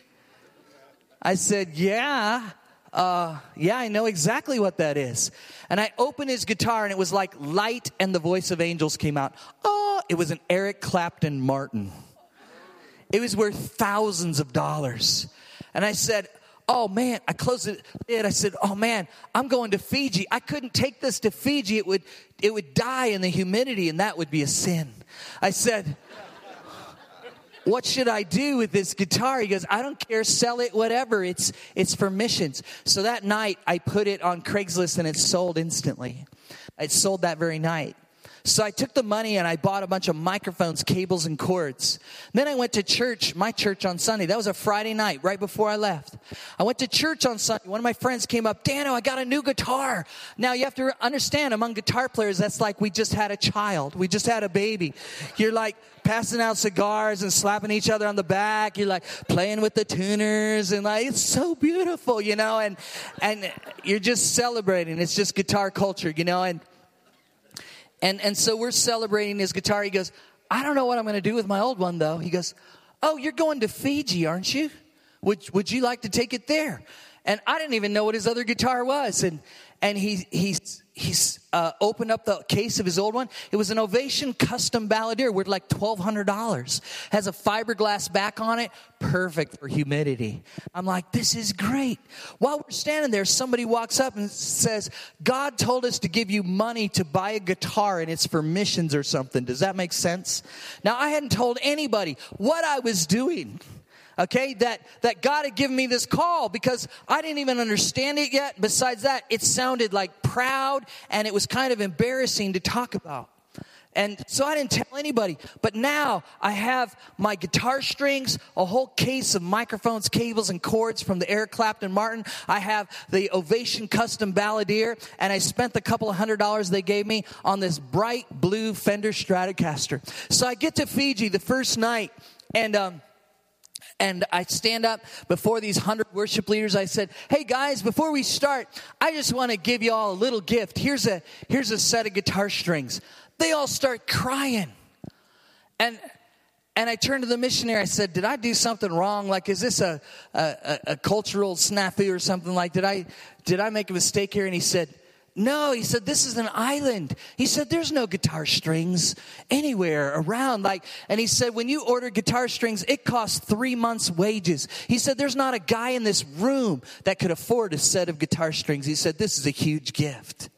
I said, yeah. Uh, yeah, I know exactly what that is. And I opened his guitar, and it was like light and the voice of angels came out. Oh, it was an Eric Clapton Martin. It was worth thousands of dollars. And I said, oh, man, I closed it. I said, oh, man, I'm going to Fiji. I couldn't take this to Fiji. It would, it would die in the humidity, and that would be a sin. I said, what should I do with this guitar? He goes, I don't care. Sell it, whatever. It's, it's for missions. So that night, I put it on Craigslist, and it sold instantly. It sold that very night. So I took the money and I bought a bunch of microphones, cables, and cords. Then I went to church, my church on Sunday. That was a Friday night, right before I left. I went to church on Sunday. One of my friends came up, Dano, I got a new guitar. Now you have to understand, among guitar players, that's like we just had a child. We just had a baby. You're like passing out cigars and slapping each other on the back. You're like playing with the tuners and like, it's so beautiful, you know, and, and you're just celebrating. It's just guitar culture, you know, and And and so we're celebrating his guitar. He goes, I don't know what I'm going to do with my old one, though. He goes, oh, you're going to Fiji, aren't you? Would would you like to take it there? And I didn't even know what his other guitar was. And and he he's he's uh, opened up the case of his old one. It was an Ovation Custom Balladeer worth like twelve hundred dollars. Has a fiberglass back on it. Perfect for humidity. I'm like, this is great. While we're standing there, somebody walks up and says, God told us to give you money to buy a guitar, and it's for missions or something. Does that make sense? Now, I hadn't told anybody what I was doing. Okay, that, that God had given me this call because I didn't even understand it yet. Besides that, it sounded like proud and it was kind of embarrassing to talk about. And so I didn't tell anybody. But now I have my guitar strings, a whole case of microphones, cables, and cords from the Eric Clapton Martin. I have the Ovation Custom Balladeer. And I spent the couple of hundred dollars they gave me on this bright blue Fender Stratocaster. So I get to Fiji the first night and um And I stand up before these hundred worship leaders. I said, hey guys, before we start, I just want to give you all a little gift. Here's a, here's a set of guitar strings. They all start crying. And, and I turned to the missionary. I said, did I do something wrong? Like, is this a, a, a cultural snafu or something? Like, did I, did I make a mistake here? And he said, no, he said, this is an island. He said, there's no guitar strings anywhere around. Like, and he said, when you order guitar strings, it costs three months' wages. He said, there's not a guy in this room that could afford a set of guitar strings. He said, this is a huge gift.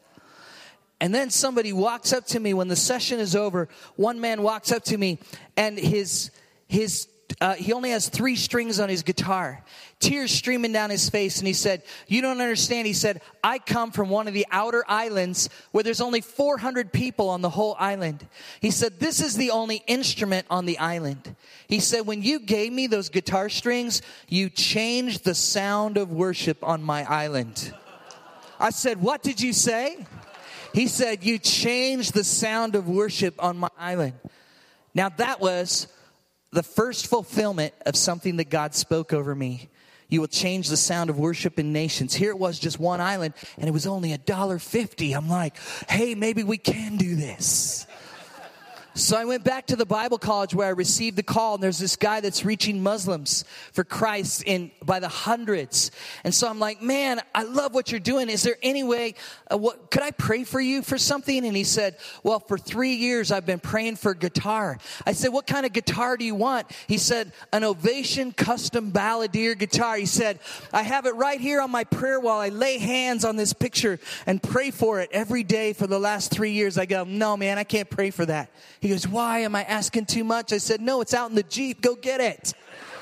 And then somebody walks up to me when the session is over. One man walks up to me, and his his uh, he only has three strings on his guitar. Tears streaming down his face, and he said, you don't understand. He said, I come from one of the outer islands where there's only four hundred people on the whole island. He said, this is the only instrument on the island. He said, when you gave me those guitar strings, you changed the sound of worship on my island. I said, what did you say? He said, you changed the sound of worship on my island. Now that was the first fulfillment of something that God spoke over me. You will change the sound of worship in nations. Here it was, just one island, and it was only a dollar fifty. I'm like, hey, maybe we can do this. So I went back to the Bible college where I received the call, and there's this guy that's reaching Muslims for Christ in by the hundreds. And so I'm like, man, I love what you're doing. Is there any way, uh, what, could I pray for you for something? And he said, well, for three years I've been praying for guitar. I said, what kind of guitar do you want? He said, an Ovation custom balladeer guitar. He said, I have it right here on my prayer wall. I lay hands on this picture and pray for it every day for the last three years. I go, no, man, I can't pray for that. He goes, why? Am I asking too much? I said, no, it's out in the Jeep. Go get it.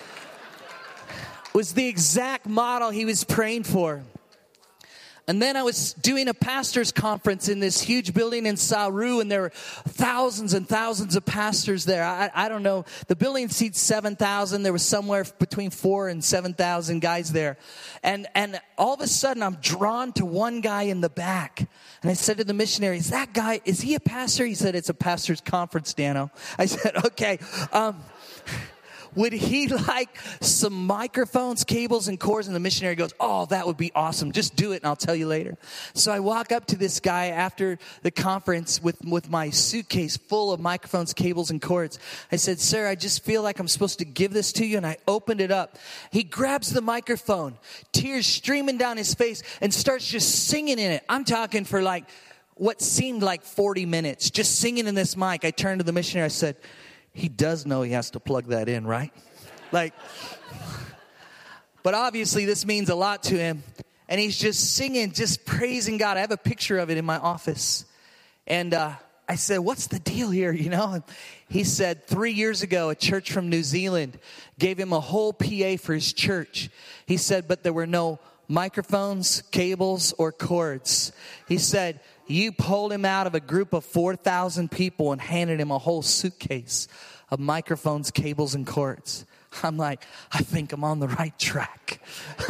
It was the exact model he was praying for. And then I was doing a pastor's conference in this huge building in Saru, and there were thousands and thousands of pastors there. I, I don't know. The building seats seven thousand. There was somewhere between four and seven thousand guys there. And, and all of a sudden, I'm drawn to one guy in the back. And I said to the missionary, is that guy, is he a pastor? He said, it's a pastor's conference, Dano. I said, okay. Um, would he like some microphones, cables, and cords? And the missionary goes, oh, that would be awesome. Just do it, and I'll tell you later. So I walk up to this guy after the conference with, with my suitcase full of microphones, cables, and cords. I said, sir, I just feel like I'm supposed to give this to you. And I opened it up. He grabs the microphone, tears streaming down his face, and starts just singing in it. I'm talking for like what seemed like forty minutes, just singing in this mic. I turned to the missionary. I said, he does know he has to plug that in, right? Like, but obviously this means a lot to him. And he's just singing, just praising God. I have a picture of it in my office. And uh, I said, what's the deal here, you know? And he said, three years ago, a church from New Zealand gave him a whole P A for his church. He said, but there were no microphones, cables, or cords. He said, you pulled him out of a group of four thousand people and handed him a whole suitcase of microphones, cables, and cords. I'm like, I think I'm on the right track.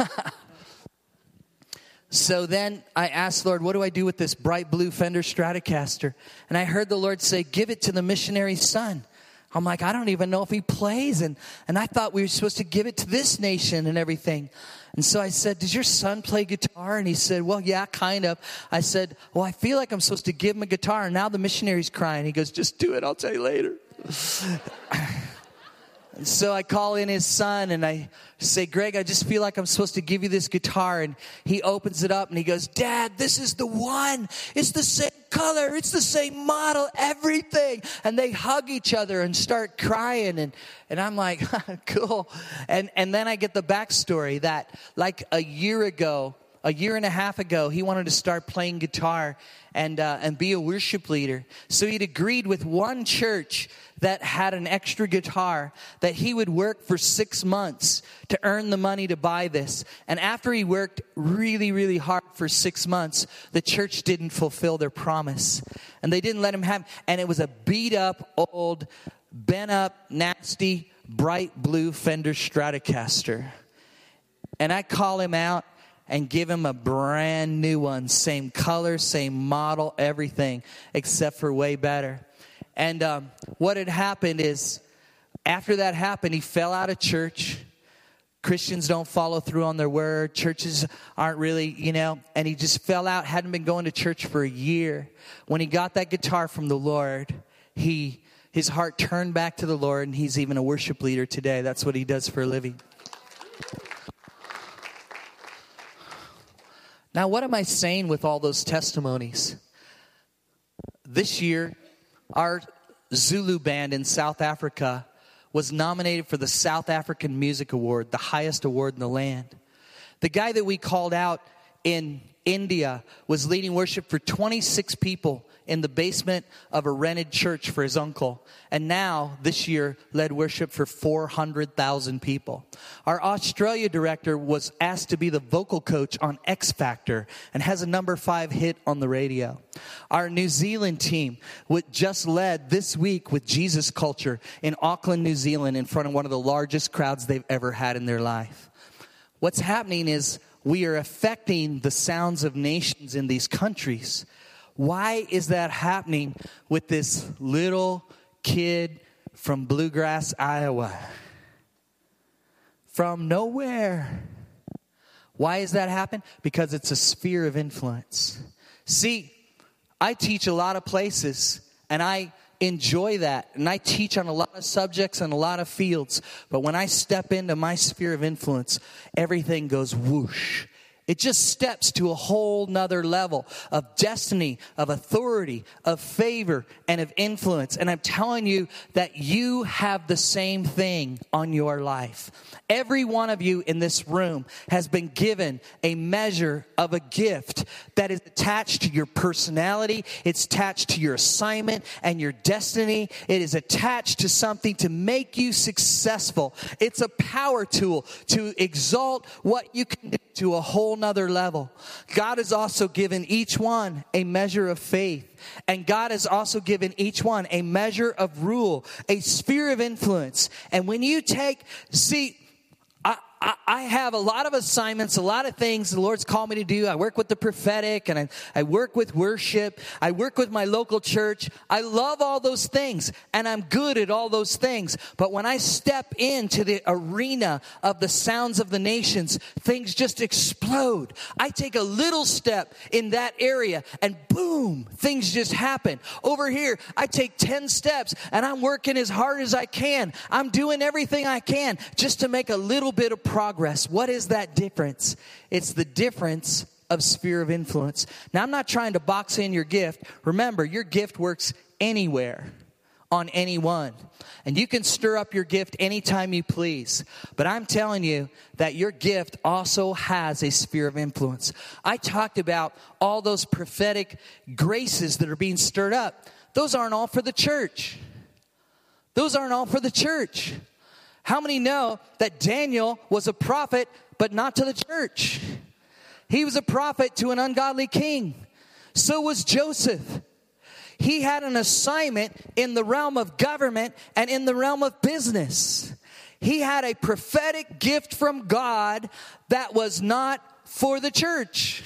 So then I asked, Lord, what do I do with this bright blue Fender Stratocaster? And I heard the Lord say, give it to the missionary's son. I'm like, I don't even know if he plays. And, and I thought we were supposed to give it to this nation and everything. And so I said, does your son play guitar? And he said, well, yeah, kind of. I said, well, I feel like I'm supposed to give him a guitar. And now the missionary's crying. He goes, just do it. I'll tell you later. And so I call in his son and I say, Greg, I just feel like I'm supposed to give you this guitar. And he opens it up and he goes, Dad, this is the one. It's the same color. It's the same model, everything. And they hug each other and start crying. And, and I'm like, cool. And, and then I get the backstory that like a year ago, a year and a half ago, he wanted to start playing guitar and uh, and be a worship leader. So he'd agreed with one church that had an extra guitar that he would work for six months to earn the money to buy this. And after he worked really, really hard for six months, the church didn't fulfill their promise. And they didn't let him have, and it was a beat up, old, bent up, nasty, bright blue Fender Stratocaster. And I call him out and give him a brand new one. Same color, same model, everything, except for way better. And um, what had happened is, after that happened, he fell out of church. Christians don't follow through on their word. Churches aren't really, you know, and he just fell out, hadn't been going to church for a year. When he got that guitar from the Lord, he his heart turned back to the Lord, and he's even a worship leader today. That's what he does for a living. Now, what am I saying with all those testimonies? This year, our Zulu band in South Africa was nominated for the South African Music Award, the highest award in the land. The guy that we called out in India was leading worship for twenty-six people in the basement of a rented church for his uncle. And now, this year, led worship for four hundred thousand people. Our Australia director was asked to be the vocal coach on X Factor and has a number five hit on the radio. Our New Zealand team just led this week with Jesus Culture in Auckland, New Zealand, in front of one of the largest crowds they've ever had in their life. What's happening is we are affecting the sounds of nations in these countries Why is that happening with this little kid from Bluegrass, Iowa? From nowhere. Why is that happening? Because it's a sphere of influence. See, I teach a lot of places, and I enjoy that. And I teach on a lot of subjects and a lot of fields. But when I step into my sphere of influence, everything goes whoosh. It just steps to a whole nother level of destiny, of authority, of favor, and of influence. And I'm telling you that you have the same thing on your life. Every one of you in this room has been given a measure of a gift that is attached to your personality. It's attached to your assignment and your destiny. It is attached to something to make you successful. It's a power tool to exalt what you can do to a whole nother level. God has also given each one a measure of faith. And God has also given each one a measure of rule, a sphere of influence. And when you take, see, I, I, I have a lot of assignments, a lot of things the Lord's called me to do. I work with the prophetic, and I, I work with worship. I work with my local church. I love all those things, and I'm good at all those things. But when I step into the arena of the sounds of the nations, things just explode. I take a little step in that area, and boom, things just happen. Over here, I take ten steps, and I'm working as hard as I can. I'm doing everything I can just to make a little bit of progress. What is that difference? It's the difference of sphere of influence. Now, I'm not trying to box in your gift. Remember, your gift works anywhere, on anyone. And you can stir up your gift anytime you please. But I'm telling you that your gift also has a sphere of influence. I talked about all those prophetic graces that are being stirred up. Those aren't all for the church. Those aren't all for the church. How many know that Daniel was a prophet, but not to the church? He was a prophet to an ungodly king. So was Joseph. He had an assignment in the realm of government and in the realm of business. He had a prophetic gift from God that was not for the church.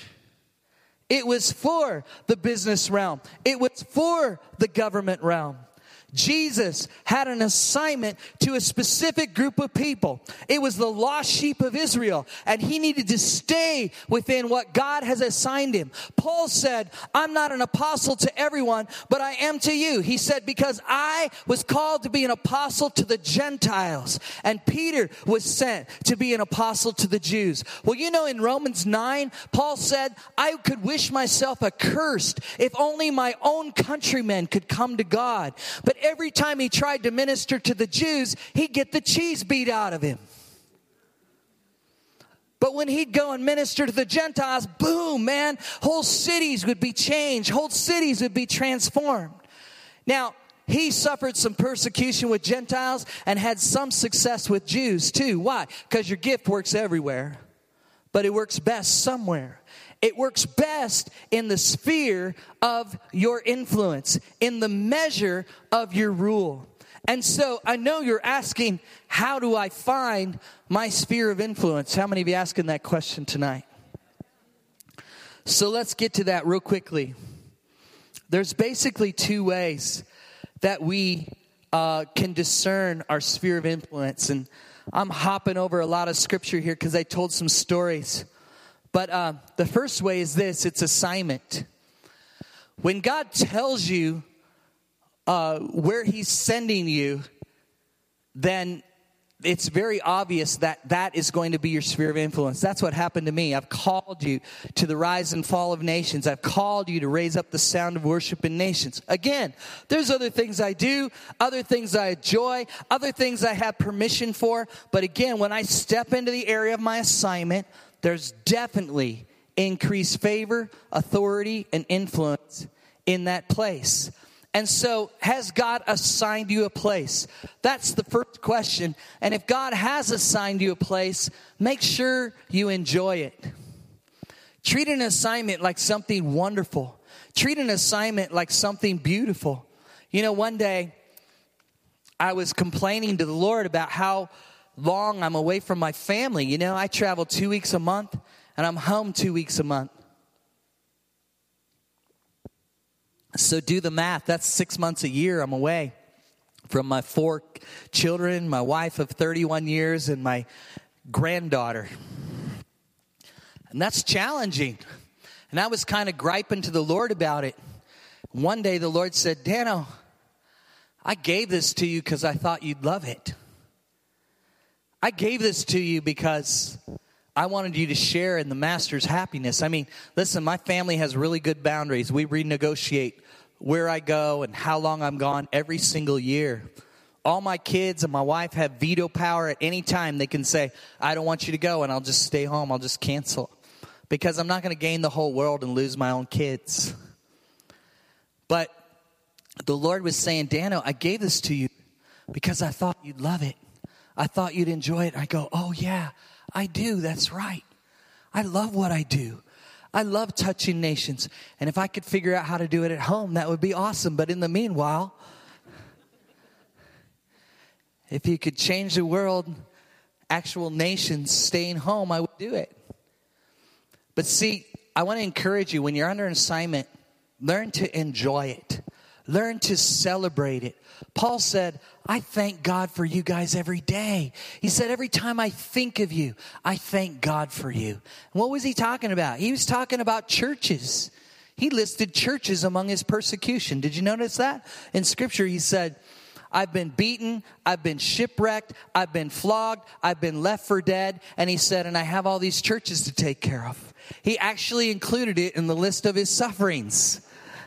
It was for the business realm. It was for the government realm. Jesus had an assignment to a specific group of people. It was the lost sheep of Israel, and he needed to stay within what God has assigned him. Paul said, I'm not an apostle to everyone, but I am to you. He said, because I was called to be an apostle to the Gentiles, and Peter was sent to be an apostle to the Jews. Well, you know, in Romans nine, Paul said, I could wish myself accursed if only my own countrymen could come to God. But every time he tried to minister to the Jews, he'd get the cheese beat out of him. But when he'd go and minister to the Gentiles, boom, man, whole cities would be changed. Whole cities would be transformed. Now, he suffered some persecution with Gentiles and had some success with Jews too. Why? Because your gift works everywhere, but it works best somewhere. It works best in the sphere of your influence, in the measure of your rule. And so I know you're asking, how do I find my sphere of influence? How many of you asking that question tonight? So let's get to that real quickly. There's basically two ways that we uh, can discern our sphere of influence. And I'm hopping over a lot of scripture here because I told some stories. But uh, the first way is this, it's assignment. When God tells you uh, where he's sending you, then it's very obvious that that is going to be your sphere of influence. That's what happened to me. I've called you to the rise and fall of nations. I've called you to raise up the sound of worship in nations. Again, there's other things I do, other things I enjoy, other things I have permission for. But again, when I step into the area of my assignment, there's definitely increased favor, authority, and influence in that place. And so, has God assigned you a place? That's the first question. And if God has assigned you a place, make sure you enjoy it. Treat an assignment like something wonderful. Treat an assignment like something beautiful. You know, one day, I was complaining to the Lord about how long I'm away from my family. You know, I travel two weeks a month, and I'm home two weeks a month. So do the math. That's six months a year I'm away from my four children, my wife of thirty-one years, and my granddaughter. And that's challenging. And I was kind of griping to the Lord about it. One day the Lord said, Dano, I gave this to you because I thought you'd love it. I gave this to you because I wanted you to share in the Master's happiness. I mean, listen, my family has really good boundaries. We renegotiate where I go and how long I'm gone every single year. All my kids and my wife have veto power at any time. They can say, I don't want you to go, and I'll just stay home. I'll just cancel. Because I'm not going to gain the whole world and lose my own kids. But the Lord was saying, Dano, I gave this to you because I thought you'd love it. I thought you'd enjoy it. I go, oh yeah, I do. That's right. I love what I do. I love touching nations. And if I could figure out how to do it at home, that would be awesome. But in the meanwhile, if you could change the world, actual nations staying home, I would do it. But see, I want to encourage you, when you're under an assignment, learn to enjoy it. Learn to celebrate it. Paul said, I thank God for you guys every day. He said, every time I think of you, I thank God for you. And what was he talking about? He was talking about churches. He listed churches among his persecution. Did you notice that? In Scripture, he said, I've been beaten, I've been shipwrecked, I've been flogged, I've been left for dead. And he said, and I have all these churches to take care of. He actually included it in the list of his sufferings.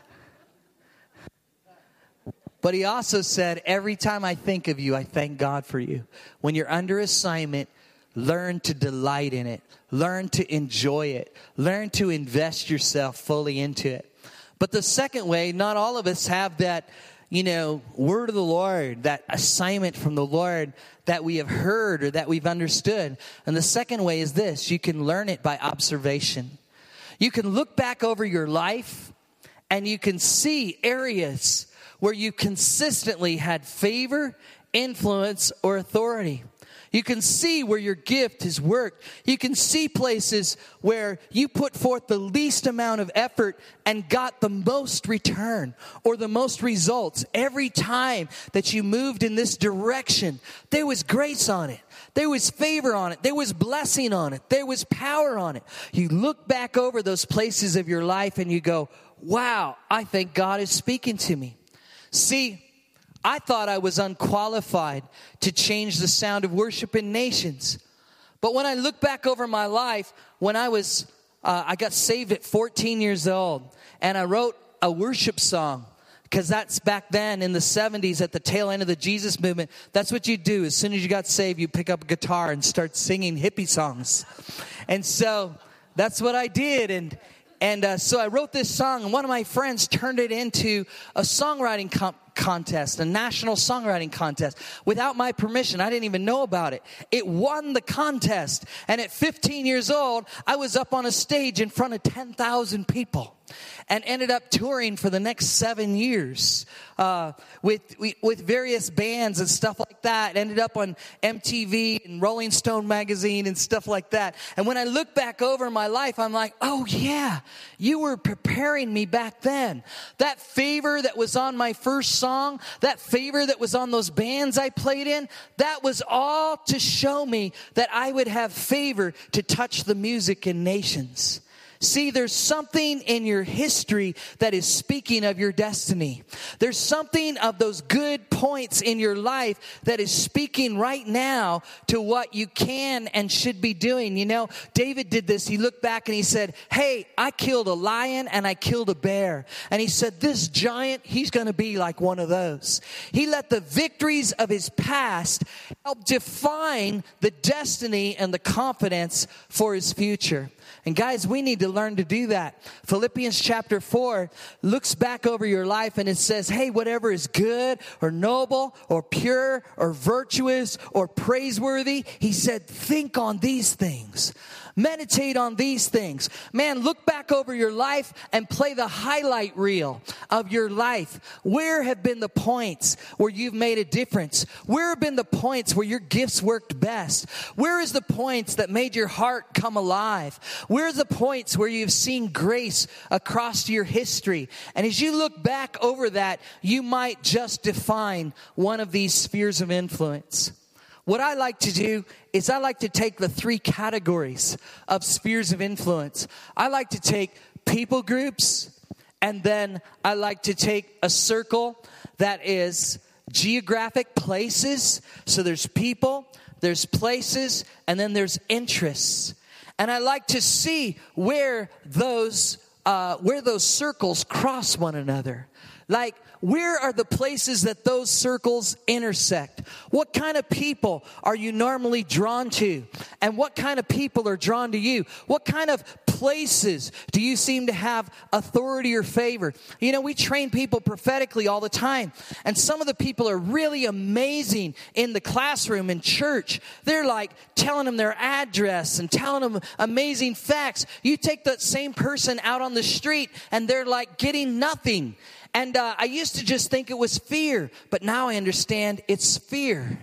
But he also said, every time I think of you, I thank God for you. When you're under assignment, learn to delight in it. Learn to enjoy it. Learn to invest yourself fully into it. But the second way, not all of us have that, you know, word of the Lord, that assignment from the Lord that we have heard or that we've understood. And the second way is this: you can learn it by observation. You can look back over your life and you can see areas where you consistently had favor, influence, or authority. You can see where your gift has worked. You can see places where you put forth the least amount of effort and got the most return or the most results. Every time that you moved in this direction, there was grace on it. There was favor on it. There was blessing on it. There was power on it. You look back over those places of your life and you go, wow, I think God is speaking to me. See, I thought I was unqualified to change the sound of worship in nations. But when I look back over my life, when I was, uh, I got saved at fourteen years old, and I wrote a worship song, because that's back then in the seventies at the tail end of the Jesus movement. That's what you do. As soon as you got saved, you pick up a guitar and start singing hippie songs. And so that's what I did. And And uh, so I wrote this song, and one of my friends turned it into a songwriting com- contest, a national songwriting contest, without my permission. I didn't even know about it. It won the contest, and at fifteen years old, I was up on a stage in front of ten thousand people, and ended up touring for the next seven years uh, with with various bands and stuff like that. Ended up on M T V and Rolling Stone magazine and stuff like that. And when I look back over my life, I'm like, oh yeah, you were preparing me back then. That favor that was on my first song, that favor that was on those bands I played in, that was all to show me that I would have favor to touch the music in nations. See, there's something in your history that is speaking of your destiny. There's something of those good points in your life that is speaking right now to what you can and should be doing. You know, David did this. He looked back and he said, hey, I killed a lion and I killed a bear. And he said, this giant, he's going to be like one of those. He let the victories of his past help define the destiny and the confidence for his future. And guys, we need to learn to do that. Philippians chapter four looks back over your life and it says, hey, whatever is good or noble or pure or virtuous or praiseworthy, he said, think on these things. Meditate on these things. Man, look back over your life and play the highlight reel of your life. Where have been the points where you've made a difference? Where have been the points where your gifts worked best? Where is the points that made your heart come alive? Where are the points where you've seen grace across your history? And as you look back over that, you might just define one of these spheres of influence. What I like to do is I like to take the three categories of spheres of influence. I like to take people groups, and then I like to take a circle that is geographic places. So there's people, there's places, and then there's interests. And I like to see where those uh, where those circles cross one another. Like, where are the places that those circles intersect? What kind of people are you normally drawn to? And what kind of people are drawn to you? What kind of places do you seem to have authority or favor? You know, we train people prophetically all the time. And some of the people are really amazing in the classroom in church. They're like telling them their address and telling them amazing facts. You take that same person out on the street and they're like getting nothing. And uh, I used to just think it was fear, but now I understand it's fear.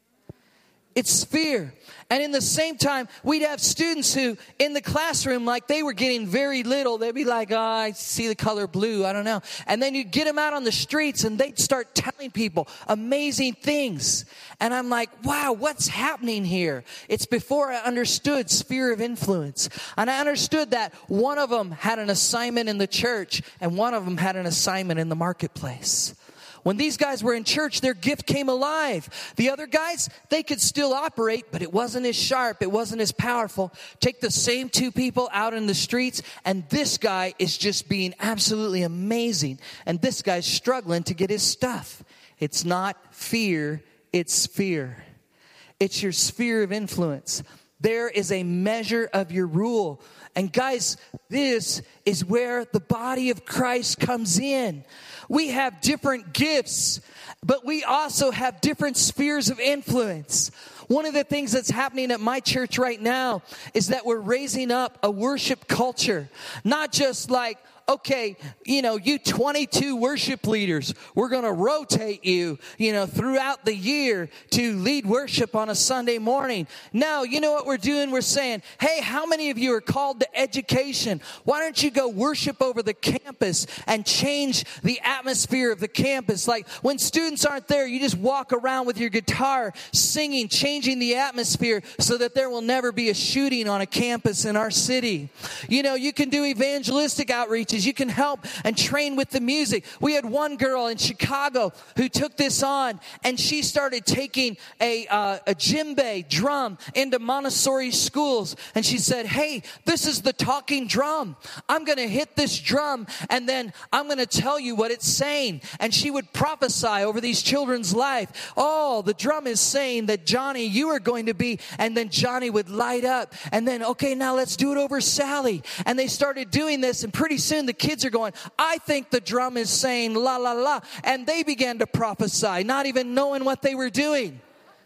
It's fear. And in the same time, we'd have students who, in the classroom, like they were getting very little. They'd be like, oh, I see the color blue. I don't know. And then you'd get them out on the streets and they'd start telling people amazing things. And I'm like, wow, what's happening here? It's before I understood sphere of influence. And I understood that one of them had an assignment in the church and one of them had an assignment in the marketplace. When these guys were in church, their gift came alive. The other guys, they could still operate, but it wasn't as sharp. It wasn't as powerful. Take the same two people out in the streets, and this guy is just being absolutely amazing. And this guy's struggling to get his stuff. It's not fear, it's fear. It's your sphere of influence. There is a measure of your rule. And guys, this is where the body of Christ comes in. We have different gifts, but we also have different spheres of influence. One of the things that's happening at my church right now is that we're raising up a worship culture. Not just like, okay, you know, you twenty-two worship leaders, we're going to rotate you, you know, throughout the year to lead worship on a Sunday morning. No, you know what we're doing? We're saying, hey, how many of you are called to education? Why don't you go worship over the campus and change the atmosphere of the campus? Like when students aren't there, you just walk around with your guitar singing, changing the atmosphere so that there will never be a shooting on a campus in our city. You know, you can do evangelistic outreaches. You can help and train with the music. We had one girl in Chicago who took this on, and she started taking a uh, a djembe drum into Montessori schools. And she said, hey, this is the talking drum. I'm going to hit this drum, and then I'm going to tell you what it's saying. And she would prophesy over these children's life. Oh, the drum is saying that, Johnny, you are going to be, and then Johnny would light up. And then, okay, now let's do it over Sally. And they started doing this, and pretty soon the kids are going, I think the drum is saying la, la, la. And they began to prophesy, not even knowing what they were doing.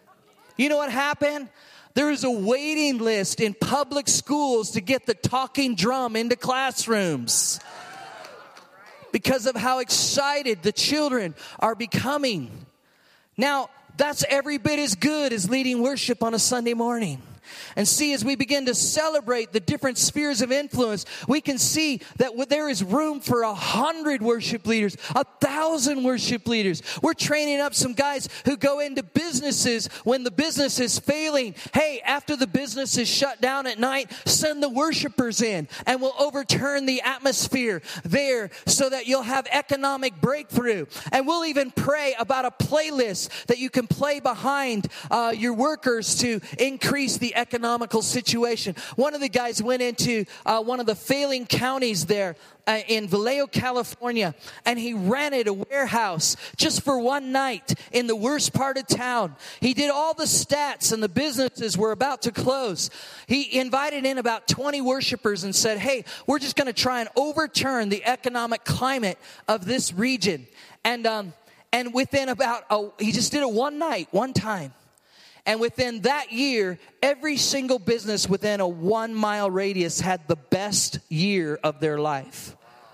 You know what happened? There is a waiting list in public schools to get the talking drum into classrooms because of how excited the children are becoming. Now, that's every bit as good as leading worship on a Sunday morning. And see, as we begin to celebrate the different spheres of influence, we can see that there is room for a hundred worship leaders, a thousand worship leaders. We're training up some guys who go into businesses when the business is failing. Hey, after the business is shut down at night, send the worshipers in and we'll overturn the atmosphere there so that you'll have economic breakthrough. And we'll even pray about a playlist that you can play behind uh, your workers to increase the economical situation. One of the guys went into uh, one of the failing counties there uh, in Vallejo, California, and he rented a warehouse just for one night in the worst part of town. He did all the stats and the businesses were about to close. He invited in about twenty worshipers and said, hey, we're just going to try and overturn the economic climate of this region. And um, and within about, a, he just did it one night, one time. And within that year, every single business within a one mile radius had the best year of their life.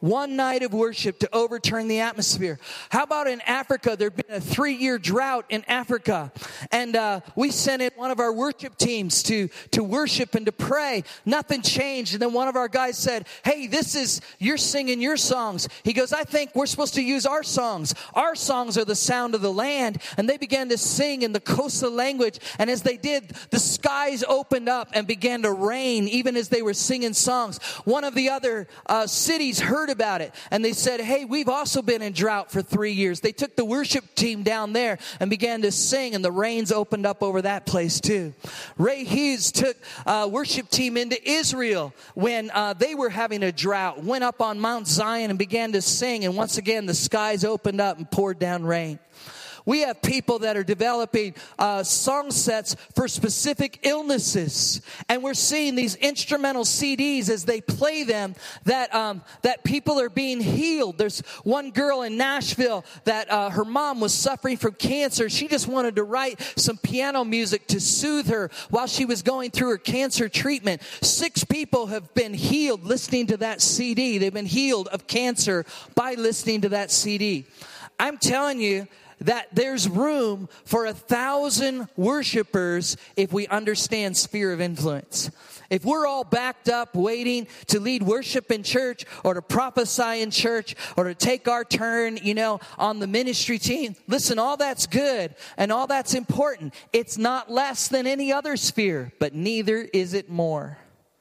one night of worship to overturn the atmosphere. How about in Africa? There'd been a three-year drought in Africa. And uh, we sent in one of our worship teams to, to worship and to pray. Nothing changed. And then one of our guys said, hey, this is, you're singing your songs. He goes, I think we're supposed to use our songs. Our songs are the sound of the land. And they began to sing in the Xhosa language. And as they did, the skies opened up and began to rain, even as they were singing songs. One of the other uh, cities heard about it. And they said, hey, we've also been in drought for three years. They took the worship team down there and began to sing. And the rains opened up over that place too. Ray Hughes took a worship team into Israel when uh, they were having a drought. Went up on Mount Zion and began to sing. And once again, the skies opened up and poured down rain. We have people that are developing uh, song sets for specific illnesses. And we're seeing these instrumental C Ds as they play them that um, that people are being healed. There's one girl in Nashville that uh, her mom was suffering from cancer. She just wanted to write some piano music to soothe her while she was going through her cancer treatment. Six people have been healed listening to that C D. They've been healed of cancer by listening to that C D. I'm telling you, that there's room for a thousand worshipers if we understand sphere of influence. If we're all backed up waiting to lead worship in church or to prophesy in church or to take our turn, you know, on the ministry team, listen, all that's good and all that's important. It's not less than any other sphere, but neither is it more.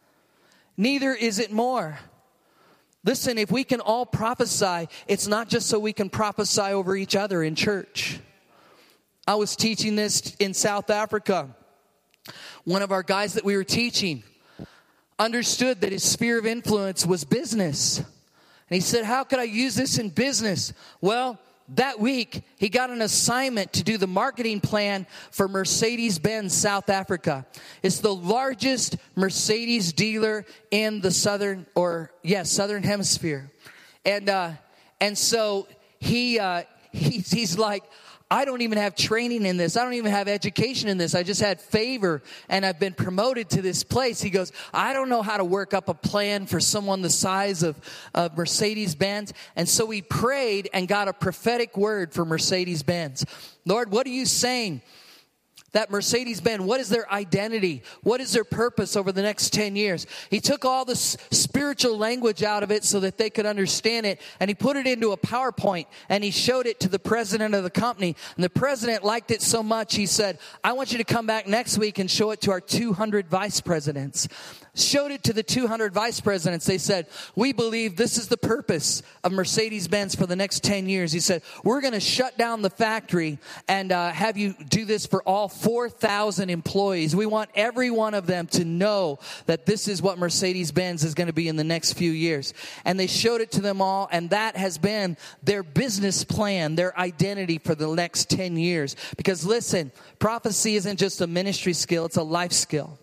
Neither is it more. Listen, if we can all prophesy, it's not just so we can prophesy over each other in church. I was teaching this in South Africa. One of our guys that we were teaching understood that his sphere of influence was business. And he said, how could I use this in business? Well, that week, he got an assignment to do the marketing plan for Mercedes-Benz South Africa. It's the largest Mercedes dealer in the southern, or yes, southern hemisphere. And uh, and so he uh, he's, he's like, I don't even have training in this. I don't even have education in this. I just had favor and I've been promoted to this place. He goes, I don't know how to work up a plan for someone the size of, of Mercedes-Benz. And so we prayed and got a prophetic word for Mercedes-Benz. Lord, what are you saying? That Mercedes-Benz, what is their identity? What is their purpose over the next ten years? He took all the s- spiritual language out of it so that they could understand it, and he put it into a PowerPoint, and he showed it to the president of the company. And the president liked it so much, he said, I want you to come back next week and show it to our two hundred vice presidents. Showed it to the two hundred vice presidents. They said, we believe this is the purpose of Mercedes-Benz for the next ten years. He said, we're going to shut down the factory and uh, have you do this for all four thousand employees. We want every one of them to know that this is what Mercedes-Benz is going to be in the next few years. And they showed it to them all, and that has been their business plan, their identity for the next ten years. Because listen, prophecy isn't just a ministry skill, it's a life skill.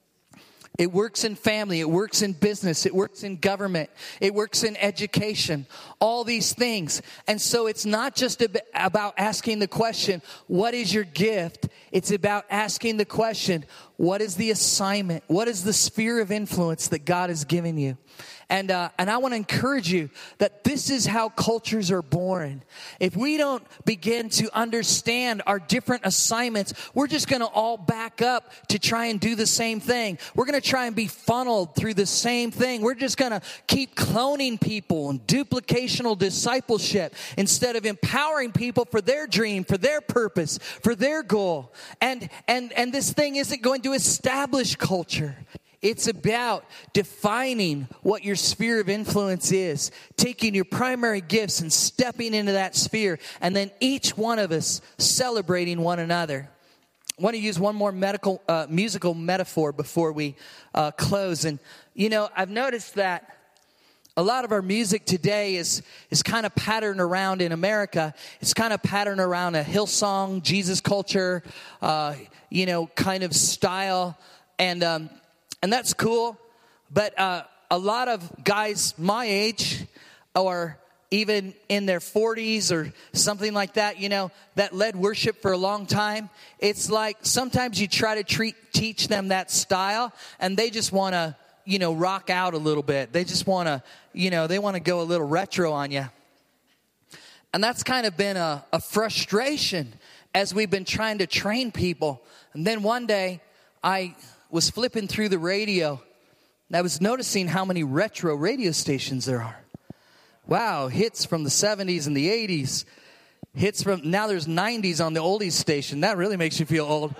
It works in family. It works in business. It works in government. It works in education. All these things. And so it's not just about asking the question, what is your gift? It's about asking the question, what is the assignment? What is the sphere of influence that God has given you? And uh, and I want to encourage you that this is how cultures are born. If we don't begin to understand our different assignments, we're just going to all back up to try and do the same thing. We're going to try and be funneled through the same thing. We're just going to keep cloning people and duplicational discipleship instead of empowering people for their dream, for their purpose, for their goal. And and and this thing isn't going to establish culture. It's about defining what your sphere of influence is, taking your primary gifts and stepping into that sphere, and then each one of us celebrating one another. I want to use one more medical, uh, musical metaphor before we uh, close. And, you know, I've noticed that a lot of our music today is is kind of patterned around in America. It's kind of patterned around a Hillsong, Jesus culture, uh, you know, kind of style. And, um, And that's cool, but uh, a lot of guys my age or even in their forties or something like that, you know, that led worship for a long time, it's like sometimes you try to treat, teach them that style and they just want to you know, rock out a little bit. They just want to, you know, they want to go a little retro on you. And that's kind of been a, a frustration as we've been trying to train people. And then one day I was flipping through the radio and I was noticing how many retro radio stations there are. Wow, hits from the seventies and the eighties. Hits from, now there's nineties on the oldies station. That really makes you feel old.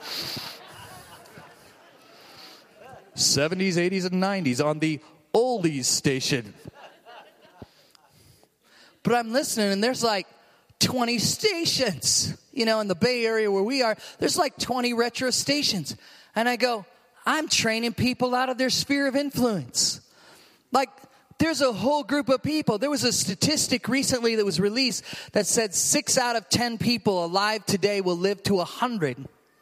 seventies, eighties, and nineties on the oldies station. But I'm listening, and there's like twenty stations. You know, in the Bay Area where we are, there's like twenty retro stations. And I go, I'm training people out of their sphere of influence. Like, there's a whole group of people. There was a statistic recently that was released that said six out of ten people alive today will live to one hundred.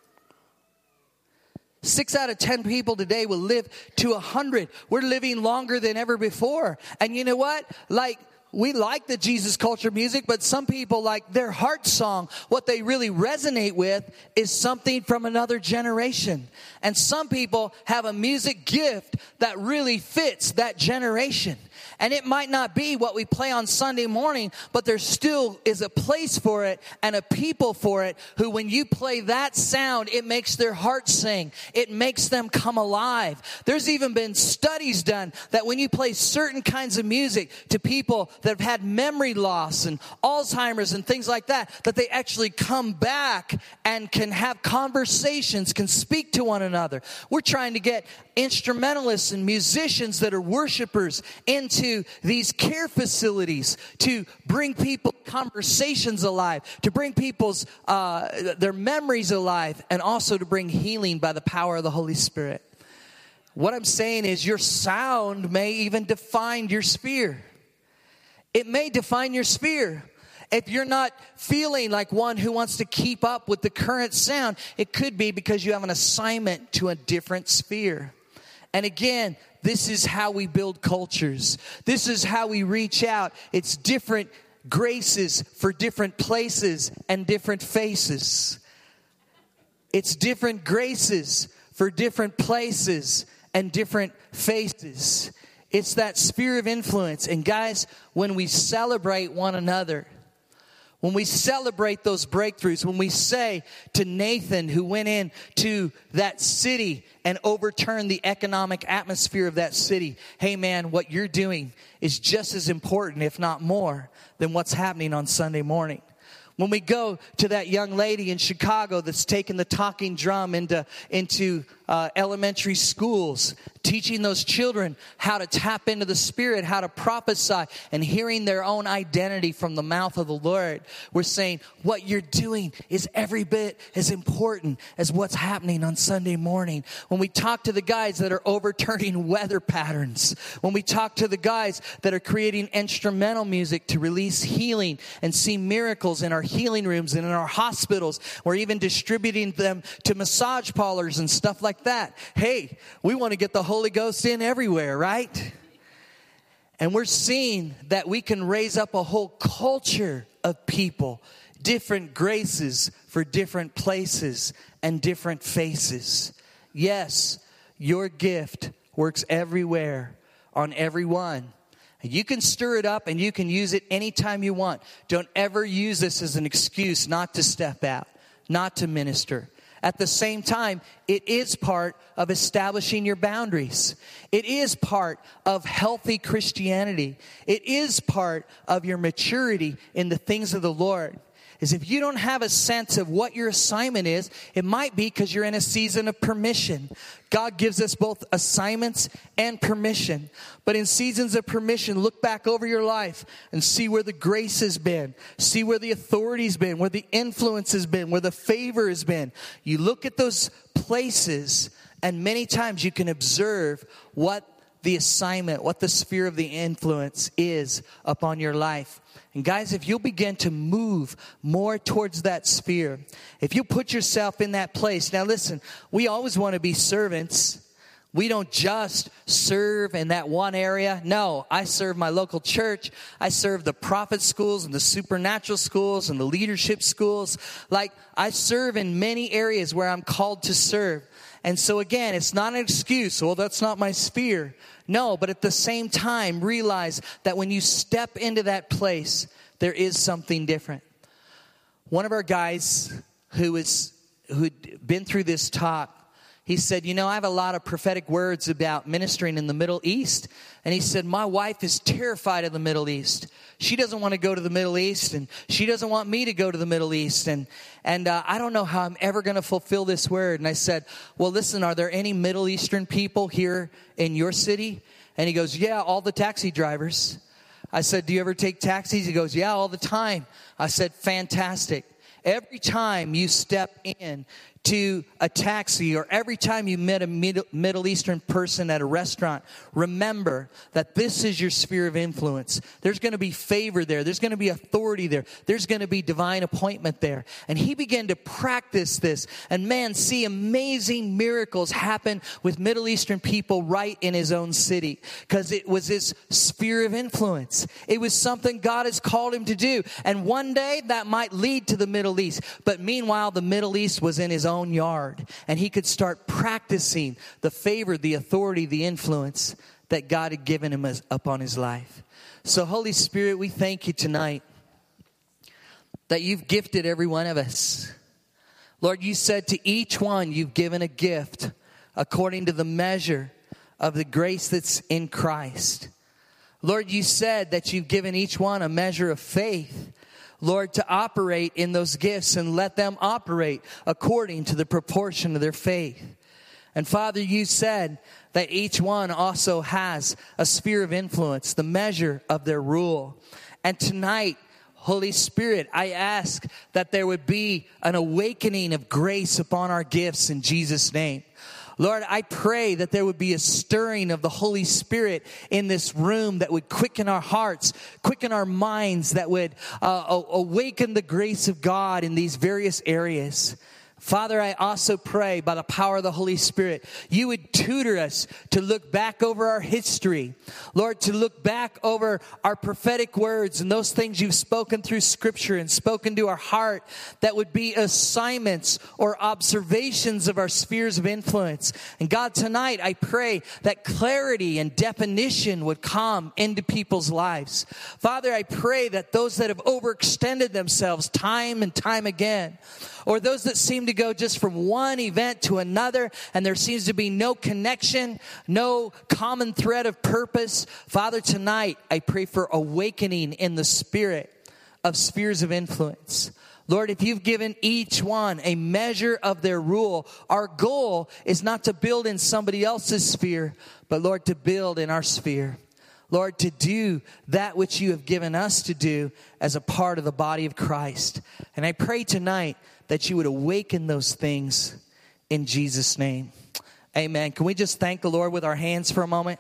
Six out of ten people today will live to one hundred. We're living longer than ever before. And you know what? Like, we like the Jesus culture music, but some people, like their heart song, what they really resonate with is something from another generation. And some people have a music gift that really fits that generation. And it might not be what we play on Sunday morning, but there still is a place for it and a people for it who, when you play that sound, it makes their heart sing. It makes them come alive. There's even been studies done that when you play certain kinds of music to people that have had memory loss and Alzheimer's and things like that, that they actually come back and can have conversations, can speak to one another. We're trying to get instrumentalists and musicians that are worshipers into these care facilities to bring people conversations alive, to bring people's uh, their memories alive, and also to bring healing by the power of the Holy Spirit. What I'm saying is your sound may even define your sphere. It may define your sphere. If you're not feeling like one who wants to keep up with the current sound, it could be because you have an assignment to a different sphere. And again, this is how we build cultures. This is how we reach out. It's different graces for different places and different faces. It's different graces for different places and different faces. It's that sphere of influence. And guys, when we celebrate one another, when we celebrate those breakthroughs, when we say to Nathan, who went in to that city and overturned the economic atmosphere of that city, hey man, what you're doing is just as important, if not more, than what's happening on Sunday morning. When we go to that young lady in Chicago that's taken the talking drum into, into uh, elementary schools, teaching those children how to tap into the Spirit, how to prophesy, and hearing their own identity from the mouth of the Lord. We're saying what you're doing is every bit as important as what's happening on Sunday morning. When we talk to the guys that are overturning weather patterns, when we talk to the guys that are creating instrumental music to release healing and see miracles in our healing rooms and in our hospitals, we're even distributing them to massage parlors and stuff like that. Hey, we want to get the Holy Ghost in everywhere, right? And we're seeing that we can raise up a whole culture of people, different graces for different places and different faces. Yes, your gift works everywhere on everyone. You can stir it up and you can use it anytime you want. Don't ever use this as an excuse not to step out, not to minister. At the same time, it is part of establishing your boundaries. It is part of healthy Christianity. It is part of your maturity in the things of the Lord. Is if you don't have a sense of what your assignment is, it might be because you're in a season of permission. God gives us both assignments and permission. But in seasons of permission, look back over your life and see where the grace has been. See where the authority's been, where the influence has been, where the favor has been. You look at those places, and many times you can observe what the assignment, what the sphere of the influence is upon your life. And guys, if you'll begin to move more towards that sphere, if you put yourself in that place. Now listen, we always want to be servants. We don't just serve in that one area. No, I serve my local church. I serve the prophet schools and the supernatural schools and the leadership schools. Like, I serve in many areas where I'm called to serve. And so again, it's not an excuse. Well, that's not my sphere. No, but at the same time, realize that when you step into that place, there is something different. One of our guys who is who'd been through this talk, he said, you know, I have a lot of prophetic words about ministering in the Middle East. And he said, my wife is terrified of the Middle East. She doesn't want to go to the Middle East, and she doesn't want me to go to the Middle East. And and uh, I don't know how I'm ever going to fulfill this word. And I said, well, listen, are there any Middle Eastern people here in your city? And he goes, yeah, all the taxi drivers. I said, do you ever take taxis? He goes, yeah, all the time. I said, fantastic. Every time you step in to a taxi, or every time you met a Middle Eastern person at a restaurant, remember that this is your sphere of influence. There's going to be favor there. There's going to be authority there. There's going to be divine appointment there. And he began to practice this, and man, see amazing miracles happen with Middle Eastern people right in his own city, because it was his sphere of influence. It was something God has called him to do. And one day that might lead to the Middle East. But meanwhile, the Middle East was in his own own yard, and he could start practicing the favor, the authority, the influence that God had given him as, upon his life. So Holy Spirit, we thank you tonight that you've gifted every one of us. Lord, you said to each one you've given a gift according to the measure of the grace that's in Christ. Lord, you said that you've given each one a measure of faith, Lord, to operate in those gifts, and let them operate according to the proportion of their faith. And Father, you said that each one also has a sphere of influence, the measure of their rule. And tonight, Holy Spirit, I ask that there would be an awakening of grace upon our gifts in Jesus' name. Lord, I pray that there would be a stirring of the Holy Spirit in this room that would quicken our hearts, quicken our minds, that would uh, awaken the grace of God in these various areas. Father, I also pray by the power of the Holy Spirit, you would tutor us to look back over our history. Lord, to look back over our prophetic words and those things you've spoken through Scripture and spoken to our heart, that would be assignments or observations of our spheres of influence. And God, tonight I pray that clarity and definition would come into people's lives. Father, I pray that those that have overextended themselves time and time again, or those that seem to go just from one event to another, and there seems to be no connection, no common thread of purpose. Father, tonight I pray for awakening in the spirit of spheres of influence. Lord, if you've given each one a measure of their rule, our goal is not to build in somebody else's sphere, but Lord, to build in our sphere. Lord, to do that which you have given us to do as a part of the body of Christ. And I pray tonight that you would awaken those things in Jesus' name. Amen. Can we just thank the Lord with our hands for a moment?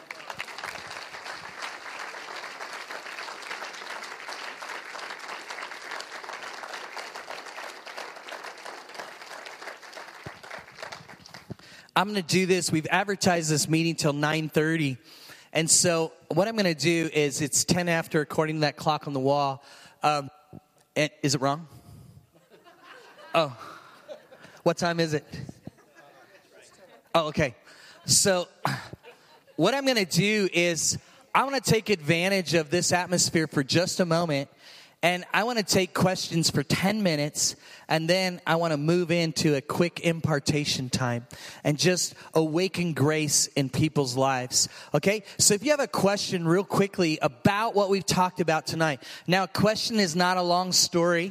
I'm going to do this. We've advertised this meeting till nine thirty. And so what I'm going to do is, it's ten after according to that clock on the wall. Um, and, is it wrong? Oh, what time is it? Oh, okay. So what I'm going to do is, I want to take advantage of this atmosphere for just a moment. And I want to take questions for ten minutes, and then I want to move into a quick impartation time and just awaken grace in people's lives. Okay? So if you have a question real quickly about what we've talked about tonight. Now, a question is not a long story.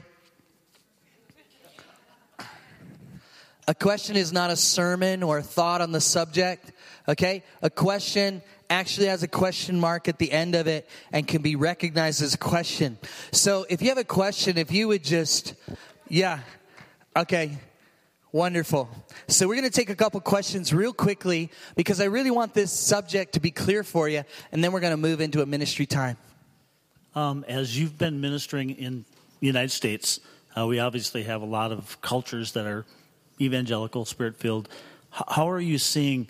A question is not a sermon or a thought on the subject. Okay? A question actually has a question mark at the end of it and can be recognized as a question. So if you have a question, if you would just, yeah, okay, wonderful. So we're going to take a couple questions real quickly, because I really want this subject to be clear for you, and then we're going to move into a ministry time. Um, as you've been ministering in the United States, uh, we obviously have a lot of cultures that are evangelical, spirit-filled. H- how are you seeing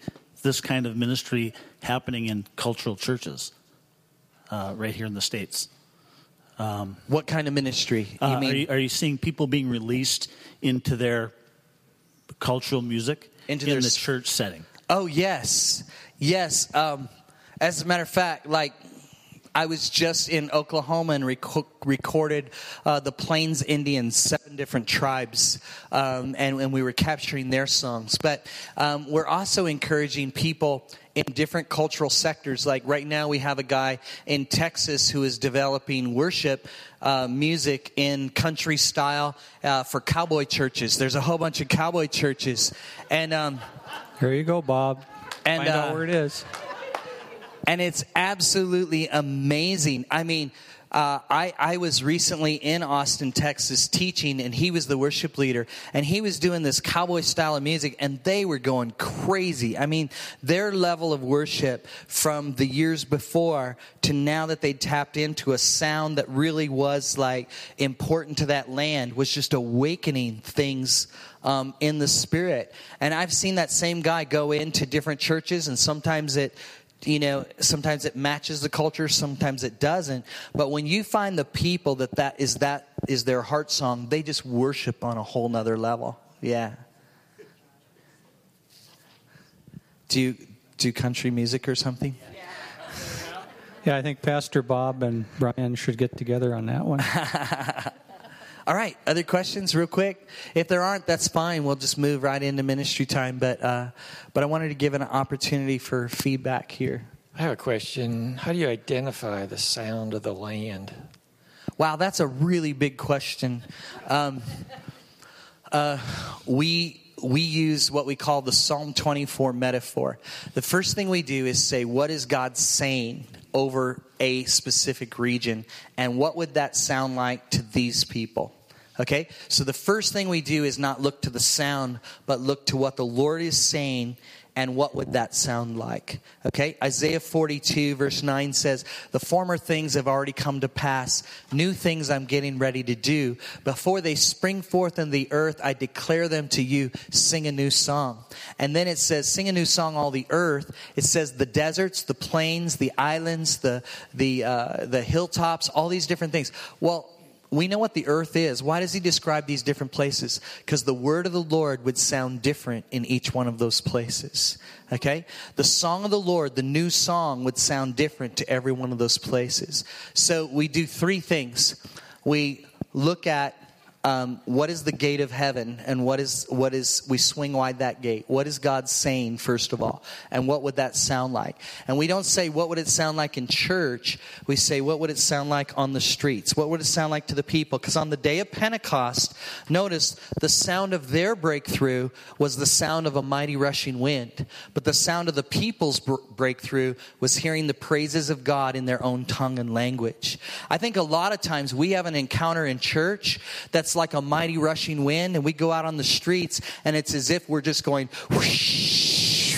this kind of ministry happening in cultural churches uh, right here in the States. Um, what kind of ministry? You uh, mean? Are you, are you seeing people being released into their cultural music into in their the church setting? Oh, yes. Yes. Um, as a matter of fact, like, I was just in Oklahoma and rec- recorded uh, the Plains Indians, seven different tribes, um, and, and we were capturing their songs. But um, we're also encouraging people in different cultural sectors. Like right now we have a guy in Texas who is developing worship uh, music in country style uh, for cowboy churches. There's a whole bunch of cowboy churches. And um, here you go, Bob. And, Find out uh, where it is. And it's absolutely amazing. I mean, uh, I, I was recently in Austin, Texas, teaching, and he was the worship leader. And he was doing this cowboy style of music, and they were going crazy. I mean, their level of worship from the years before to now that they tapped into a sound that really was, like, important to that land was just awakening things um, in the spirit. And I've seen that same guy go into different churches, and sometimes it... You know, sometimes it matches the culture, sometimes it doesn't. But when you find the people that that is that is their heart song, they just worship on a whole nother level. Yeah. Do you do country music or something? Yeah, I think Pastor Bob and Brian should get together on that one. All right, other questions real quick? If there aren't, that's fine. We'll just move right into ministry time. But uh, but I wanted to give an opportunity for feedback here. I have a question. How do you identify the sound of the land? Wow, that's a really big question. Um, uh, we... We use what we call the Psalm twenty-four metaphor. The first thing we do is say, what is God saying over a specific region? And what would that sound like to these people? Okay? So the first thing we do is not look to the sound, but look to what the Lord is saying. And what would that sound like? Okay, Isaiah forty-two verse nine says, the former things have already come to pass. New things I'm getting ready to do. Before they spring forth in the earth, I declare them to you. Sing a new song. And then it says, sing a new song, all the earth. It says the deserts, the plains, the islands, the, the, uh, the hilltops, all these different things. Well, we know what the earth is. Why does he describe these different places? Because the word of the Lord would sound different in each one of those places. Okay? The song of the Lord, the new song, would sound different to every one of those places. So we do three things. We look at Um, what is the gate of heaven, and what is what is we swing wide that gate? What is God saying, first of all, and what would that sound like? And we don't say what would it sound like in church. We say what would it sound like on the streets? What would it sound like to the people? Because on the day of Pentecost, notice the sound of their breakthrough was the sound of a mighty rushing wind, but the sound of the people's br- breakthrough was hearing the praises of God in their own tongue and language. I think a lot of times we have an encounter in church that's like a mighty rushing wind, and we go out on the streets and it's as if we're just going whoosh,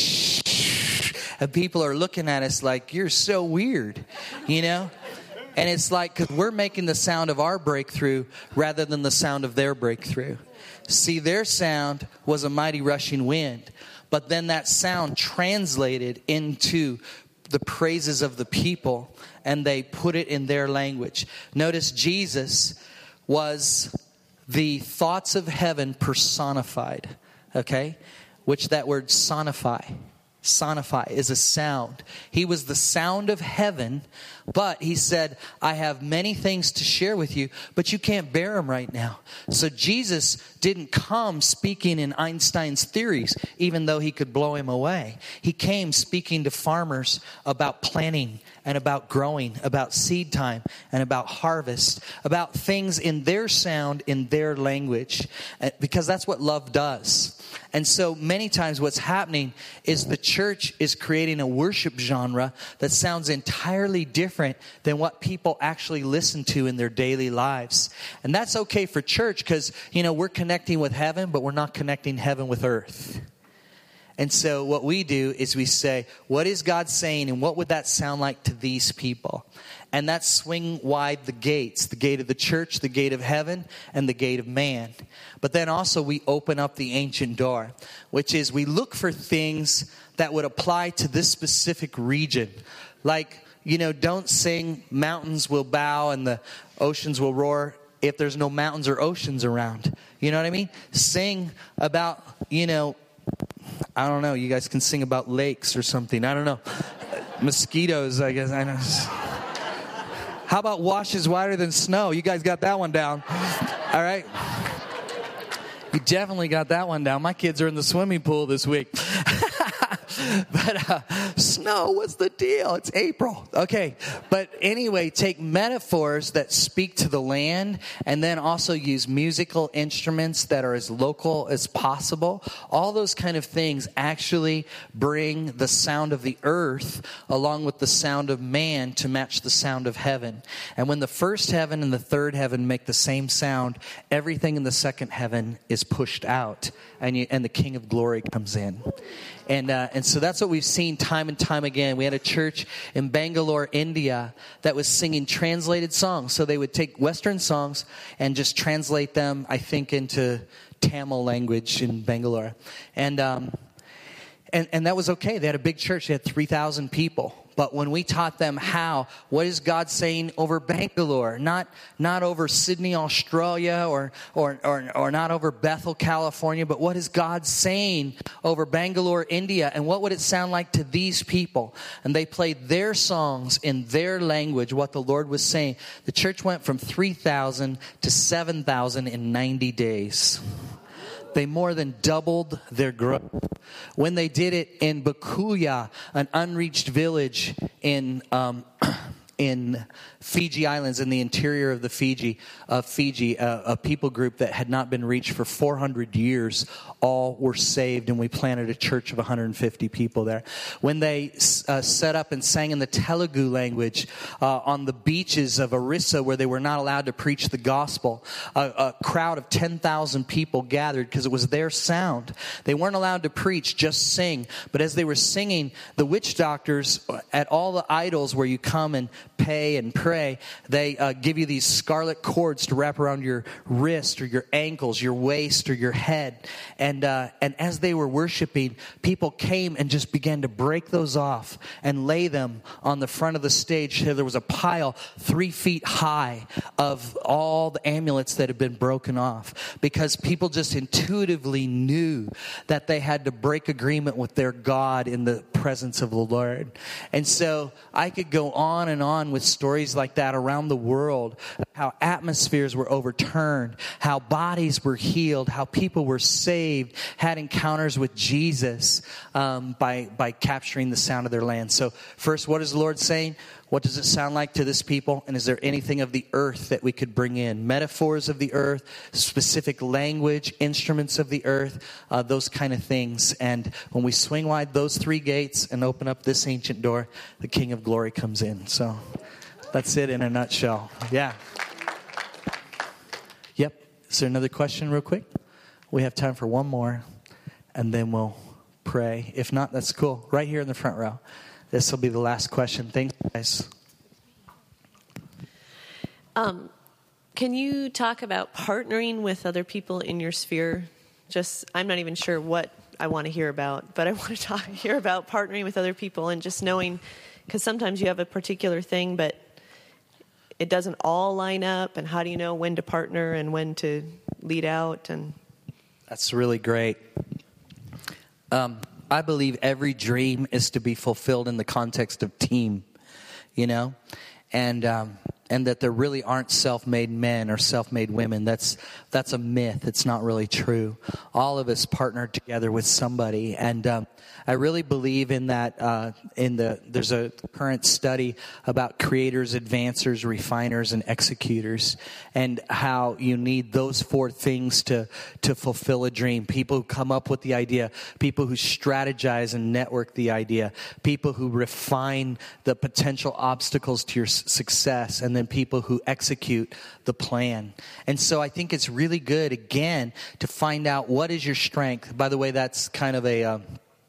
whoosh, and people are looking at us like, you're so weird, you know? And it's like, because we're making the sound of our breakthrough rather than the sound of their breakthrough. See, their sound was a mighty rushing wind, but then that sound translated into the praises of the people, and they put it in their language. Notice Jesus was the thoughts of heaven personified, okay? Which that word sonify, sonify is a sound. He was the sound of heaven, but he said, I have many things to share with you, but you can't bear them right now. So Jesus didn't come speaking in Einstein's theories, even though he could blow him away. He came speaking to farmers about planting and about growing, about seed time and about harvest, about things in their sound, in their language, because that's what love does. And so many times what's happening is the church is creating a worship genre that sounds entirely different than what people actually listen to in their daily lives. And that's okay for church because, you know, we're connecting with heaven, but we're not connecting heaven with earth. And so what we do is we say, what is God saying, and what would that sound like to these people? And that's swing wide the gates, the gate of the church, the gate of heaven, and the gate of man. But then also we open up the ancient door, which is we look for things that would apply to this specific region. Like, you know, don't sing mountains will bow and the oceans will roar if there's no mountains or oceans around. You know what I mean? Sing about, you know, I don't know. You guys can sing about lakes or something. I don't know. Mosquitoes, I guess. I know. How about washes whiter than snow? You guys got that one down. All right. You definitely got that one down. My kids are in the swimming pool this week. But uh, snow, what's the deal? It's April. Okay. But anyway, take metaphors that speak to the land and then also use musical instruments that are as local as possible. All those kind of things actually bring the sound of the earth along with the sound of man to match the sound of heaven. And when the first heaven and the third heaven make the same sound, everything in the second heaven is pushed out and, you, and the King of Glory comes in. And uh, and so that's what we've seen time and time again. We had a church in Bangalore, India, that was singing translated songs. So they would take Western songs and just translate them, I think, into Tamil language in Bangalore. And um, and and that was okay. They had a big church. They had three thousand people. But when we taught them how, what is God saying over Bangalore? Not not over Sydney, Australia, or or or, or not over Bethel, California, but what is God saying over Bangalore, India? And what would it sound like to these people? And they played their songs in their language, what the Lord was saying. The church went from three thousand to seven thousand in ninety days. They more than doubled their growth. When they did it in Bakuya, an unreached village in um, in Fiji Islands, in the interior of the Fiji, of Fiji, a, a people group that had not been reached for four hundred years, all were saved, and we planted a church of one hundred fifty people there. When they uh, set up and sang in the Telugu language uh, on the beaches of Orissa, where they were not allowed to preach the gospel, a, a crowd of ten thousand people gathered because it was their sound. They weren't allowed to preach, just sing. But as they were singing, the witch doctors at all the idols where you come and pay and pray, they uh, give you these scarlet cords to wrap around your wrist or your ankles, your waist or your head. And uh, and as they were worshiping, people came and just began to break those off and lay them on the front of the stage. There was a pile three feet high of all the amulets that had been broken off, because people just intuitively knew that they had to break agreement with their God in the presence of the Lord. And so I could go on and on with stories like that around the world, how atmospheres were overturned, how bodies were healed, how people were saved, had encounters with Jesus um, by by capturing the sound of their land. So first, what is the Lord saying? What does it sound like to this people? And is there anything of the earth that we could bring in? Metaphors of the earth, specific language, instruments of the earth, uh, those kind of things. And when we swing wide those three gates and open up this ancient door, the King of Glory comes in. So that's it in a nutshell. Yeah. Yep. Is there another question real quick? We have time for one more, and then we'll pray. If not, that's cool. Right here in the front row. This will be the last question. Thanks, guys. Um, can you talk about partnering with other people in your sphere? Just, I'm not even sure what I want to hear about, but I want to talk, hear about partnering with other people and just knowing, because sometimes you have a particular thing, but it doesn't all line up. And how do you know when to partner and when to lead out? And that's really great. Um, I believe every dream is to be fulfilled in the context of team, you know, and um, and that there really aren't self-made men or self-made women. That's that's a myth. It's not really true. All of us partner together with somebody, and um, I really believe in that. Uh, in the there's a current study about creators, advancers, refiners, and executors, and how you need those four things to to fulfill a dream. People who come up with the idea, people who strategize and network the idea, people who refine the potential obstacles to your success, and then people who execute the plan. And so I think it's really good, again, to find out what is your strength. By the way, that's kind of a... Um,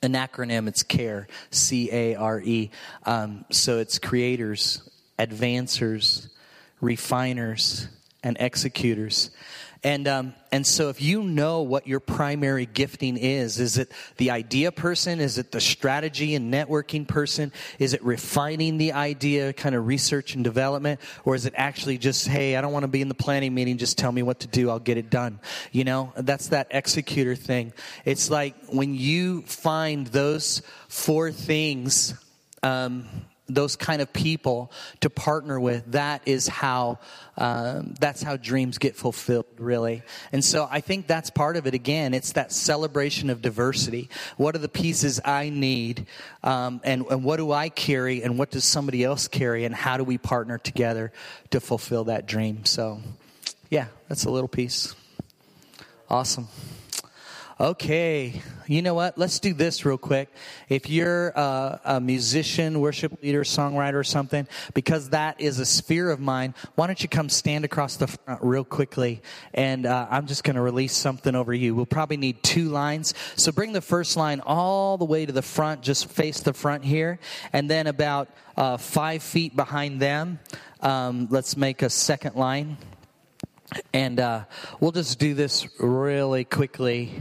an acronym. It's CARE, C A R E. Um, so it's creators, advancers, refiners, and executors. And um, and so if you know what your primary gifting is, is it the idea person? Is it the strategy and networking person? Is it refining the idea, kind of research and development? Or is it actually just, hey, I don't want to be in the planning meeting, just tell me what to do, I'll get it done. You know, that's that executor thing. It's like when you find those four things, um, those kind of people to partner with, that is how um, that's how dreams get fulfilled, really. And so I think that's part of it. Again, it's that celebration of diversity. What are the pieces I need, um, and, and what do I carry, and what does somebody else carry, and how do we partner together to fulfill that dream? So, yeah, that's a little piece. Awesome. Okay, you know what? Let's do this real quick. If you're a, a musician, worship leader, songwriter or something, because that is a sphere of mine, why don't you come stand across the front real quickly, and uh, I'm just going to release something over you. We'll probably need two lines. So bring the first line all the way to the front, just face the front here, and then about uh, five feet behind them, um, let's make a second line. And uh, we'll just do this really quickly.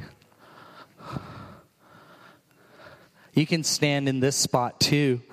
You can stand in this spot too.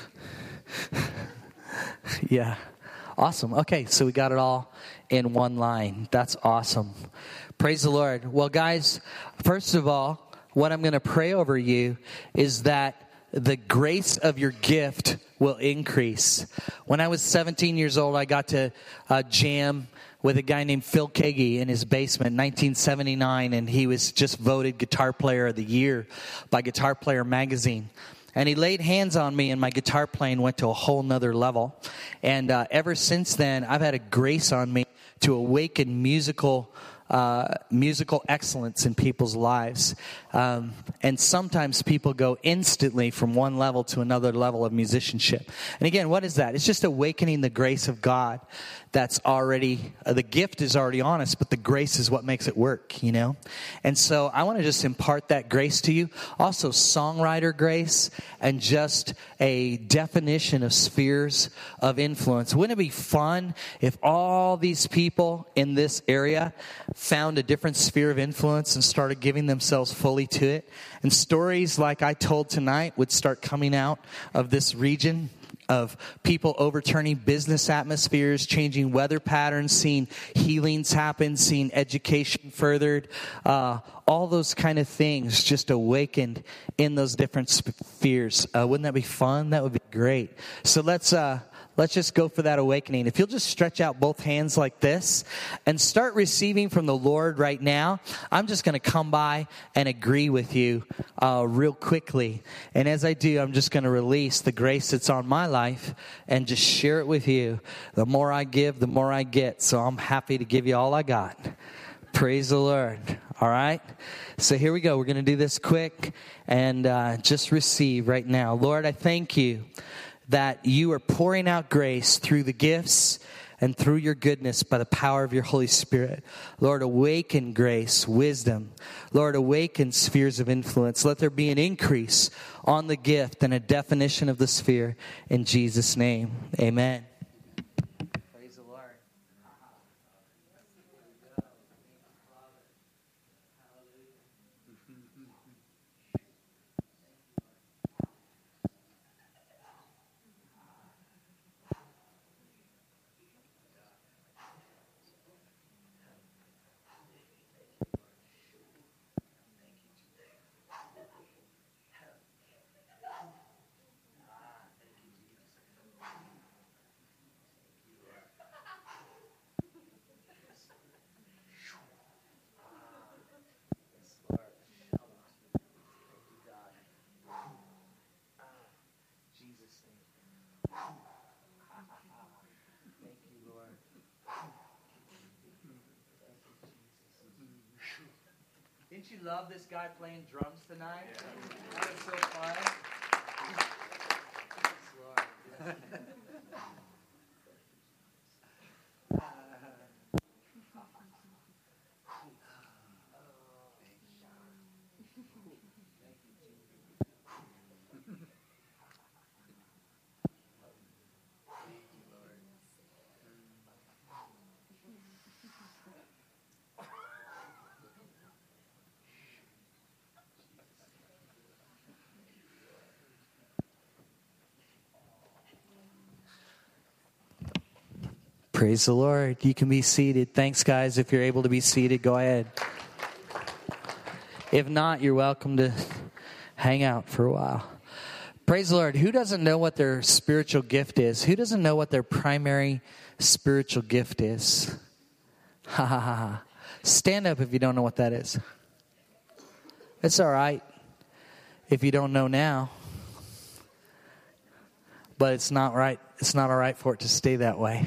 Yeah. Awesome. Okay, so we got it all in one line. That's awesome. Praise the Lord. Well, guys, first of all, what I'm going to pray over you is that the grace of your gift will increase. When I was seventeen years old, I got to uh, jam with a guy named Phil Kagi in his basement in nineteen seventy-nine, and he was just voted Guitar Player of the Year by Guitar Player magazine. And he laid hands on me, and my guitar playing went to a whole nother level. And uh, ever since then, I've had a grace on me to awaken musical Uh, musical excellence in people's lives. Um, and sometimes people go instantly from one level to another level of musicianship. And again, what is that? It's just awakening the grace of God that's already, uh, the gift is already on us, but the grace is what makes it work, you know? And so I want to just impart that grace to you. Also, songwriter grace and just a definition of spheres of influence. Wouldn't it be fun if all these people in this area found a different sphere of influence and started giving themselves fully to it? And stories like I told tonight would start coming out of this region, of people overturning business atmospheres, changing weather patterns, seeing healings happen, seeing education furthered, uh, all those kind of things just awakened in those different spheres. Uh, wouldn't that be fun? That would be great. So let's uh, let's just go for that awakening. If you'll just stretch out both hands like this and start receiving from the Lord right now, I'm just going to come by and agree with you uh, real quickly. And as I do, I'm just going to release the grace that's on my life and just share it with you. The more I give, the more I get. So I'm happy to give you all I got. Praise the Lord. All right. So here we go. We're going to do this quick and uh, just receive right now. Lord, I thank you that you are pouring out grace through the gifts and through your goodness by the power of your Holy Spirit. Lord, awaken grace, wisdom. Lord, awaken spheres of influence. Let there be an increase on the gift and a definition of the sphere in Jesus' name. Amen. Praise the Lord. Didn't you love this guy playing drums tonight? Yeah. That was so fun. Yes, Lord. Praise the Lord. You can be seated. Thanks, guys. If you're able to be seated, go ahead. If not, you're welcome to hang out for a while. Praise the Lord. Who doesn't know what their spiritual gift is? Who doesn't know what their primary spiritual gift is? Ha ha ha ha. Stand up if you don't know what that is. It's all right if you don't know now. But it's not right. It's not all right for it to stay that way.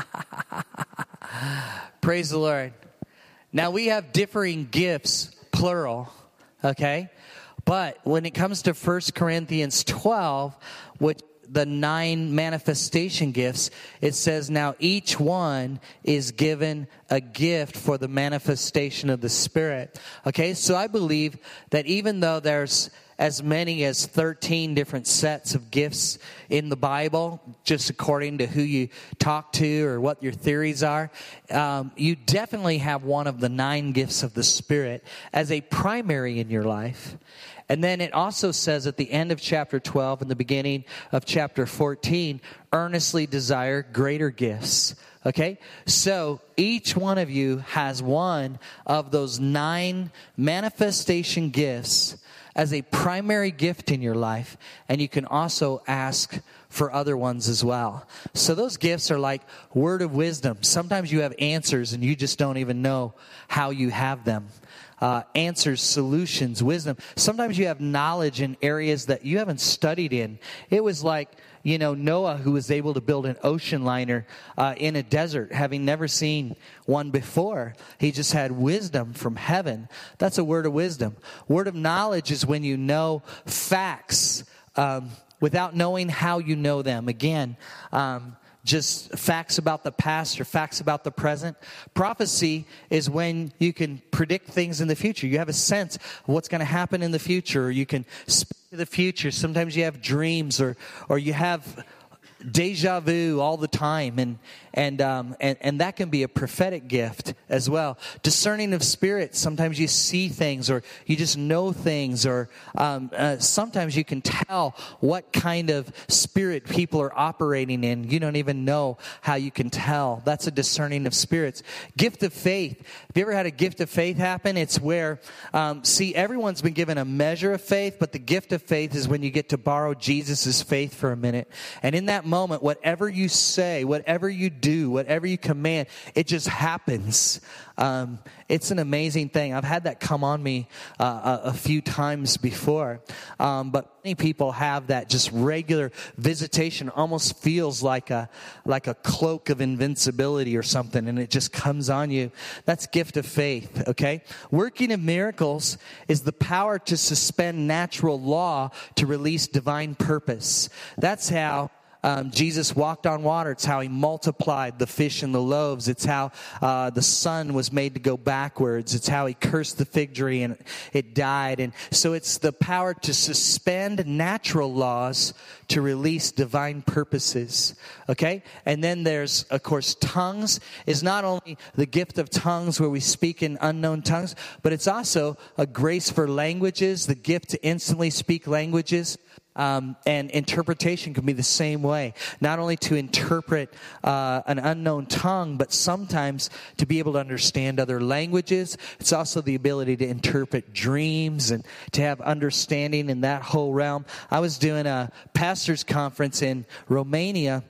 Praise the Lord. Now we have differing gifts, plural, okay? But when it comes to First Corinthians twelve, which the nine manifestation gifts, it says, now each one is given a gift for the manifestation of the Spirit. Okay, so I believe that even though there's as many as thirteen different sets of gifts in the Bible, just according to who you talk to or what your theories are, um, you definitely have one of the nine gifts of the Spirit as a primary in your life. And then it also says at the end of chapter twelve and the beginning of chapter fourteen, earnestly desire greater gifts. Okay? So each one of you has one of those nine manifestation gifts as a primary gift in your life. And you can also ask for other ones as well. So those gifts are like word of wisdom. Sometimes you have answers and you just don't even know how you have them. Uh, answers, solutions, wisdom. Sometimes you have knowledge in areas that you haven't studied in. It was like, you know, Noah, who was able to build an ocean liner uh, in a desert, having never seen one before. He just had wisdom from heaven. That's a word of wisdom. Word of knowledge is when you know facts um, without knowing how you know them. Again, um, just facts about the past or facts about the present. Prophecy is when you can predict things in the future. You have a sense of what's going to happen in the future, or you can speak to the future. Sometimes you have dreams, or or you have deja vu all the time, and and um and, and that can be a prophetic gift as well. Discerning of spirits. Sometimes you see things, or you just know things, or um, uh, sometimes you can tell what kind of spirit people are operating in. You don't even know how you can tell. That's a discerning of spirits. Gift of faith. Have you ever had a gift of faith happen? It's where um, see, everyone's been given a measure of faith, but the gift of faith is when you get to borrow Jesus's faith for a minute, and in that moment, whatever you say, whatever you do, whatever you command, it just happens. Um, it's an amazing thing. I've had that come on me uh, a, a few times before. Um, but many people have that just regular visitation. Almost feels like a like a cloak of invincibility or something, and it just comes on you. That's gift of faith, okay? Working of miracles is the power to suspend natural law to release divine purpose. That's how Um, Jesus walked on water. It's how he multiplied the fish and the loaves. It's how uh, the sun was made to go backwards. It's how he cursed the fig tree and it died. And so it's the power to suspend natural laws to release divine purposes. Okay? And then there's, of course, tongues is not only the gift of tongues where we speak in unknown tongues, but it's also a grace for languages, the gift to instantly speak languages. Um, and interpretation can be the same way. Not only to interpret uh, an unknown tongue, but sometimes to be able to understand other languages. It's also the ability to interpret dreams and to have understanding in that whole realm. I was doing a pastor's conference in Romania.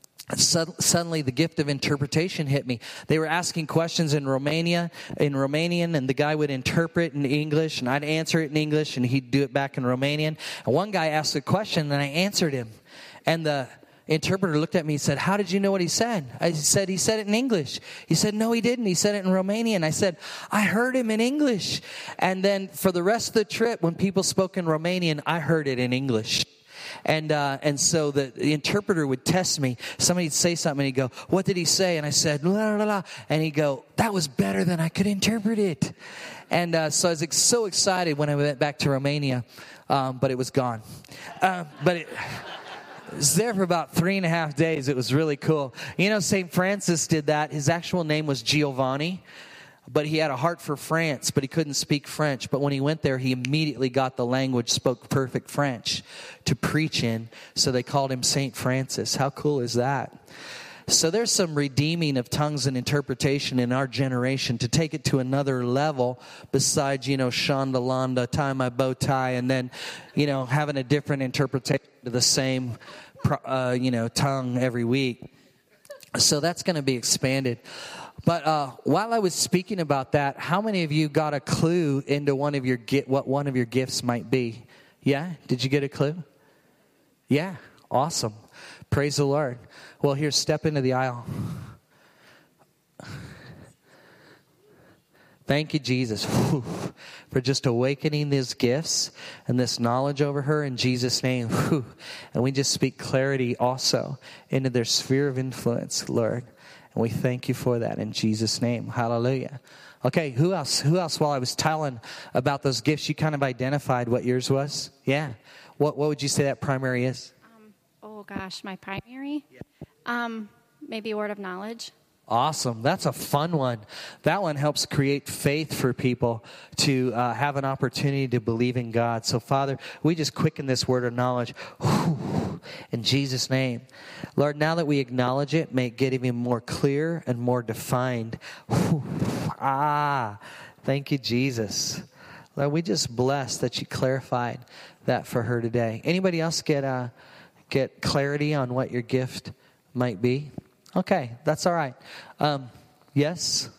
Suddenly the gift of interpretation hit me. They were asking questions in Romania, in Romanian, and the guy would interpret in English, and I'd answer it in English, and he'd do it back in Romanian. And one guy asked a question, and I answered him. And the interpreter looked at me and said, "How did you know what he said?" I said, "He said it in English." He said, "No, he didn't. He said it in Romanian." I said, "I heard him in English." And then for the rest of the trip, when people spoke in Romanian, I heard it in English. And uh, and so the, the interpreter would test me. Somebody'd say something, and he'd go, "What did he say?" And I said, "La la la," and he'd go, "That was better than I could interpret it." And uh, so I was ex- so excited when I went back to Romania, um, but it was gone. Uh, but it, it was there for about three and a half days. It was really cool. You know, Saint Francis did that. His actual name was Giovanni. But he had a heart for France, but he couldn't speak French. But when he went there, he immediately got the language, spoke perfect French to preach in. So they called him Saint Francis. How cool is that? So there's some redeeming of tongues and interpretation in our generation to take it to another level besides, you know, Shonda Londa, tie my bow tie, and then, you know, having a different interpretation of the same, uh, you know, tongue every week. So that's going to be expanded. But uh, while I was speaking about that, how many of you got a clue into one of your what one of your gifts might be? Yeah? Did you get a clue? Yeah. Awesome. Praise the Lord. Well, here, step into the aisle. Thank you, Jesus, whew, for just awakening these gifts and this knowledge over her in Jesus' name. Whew. And we just speak clarity also into their sphere of influence, Lord. And we thank you for that in Jesus' name. Hallelujah. Okay, who else? Who else? While I was telling about those gifts, you kind of identified what yours was? Yeah. What What would you say that primary is? Um, oh, gosh, my primary? Yeah. Um, maybe a word of knowledge. Awesome. That's a fun one. That one helps create faith for people to uh, have an opportunity to believe in God. So, Father, we just quicken this word of knowledge whew, in Jesus' name. Lord, now that we acknowledge it, may it get even more clear and more defined. Whew, ah, thank you, Jesus. Lord, we just bless that you clarified that for her today. Anybody else get uh, get clarity on what your gift might be? Okay, that's all right. Um, yes?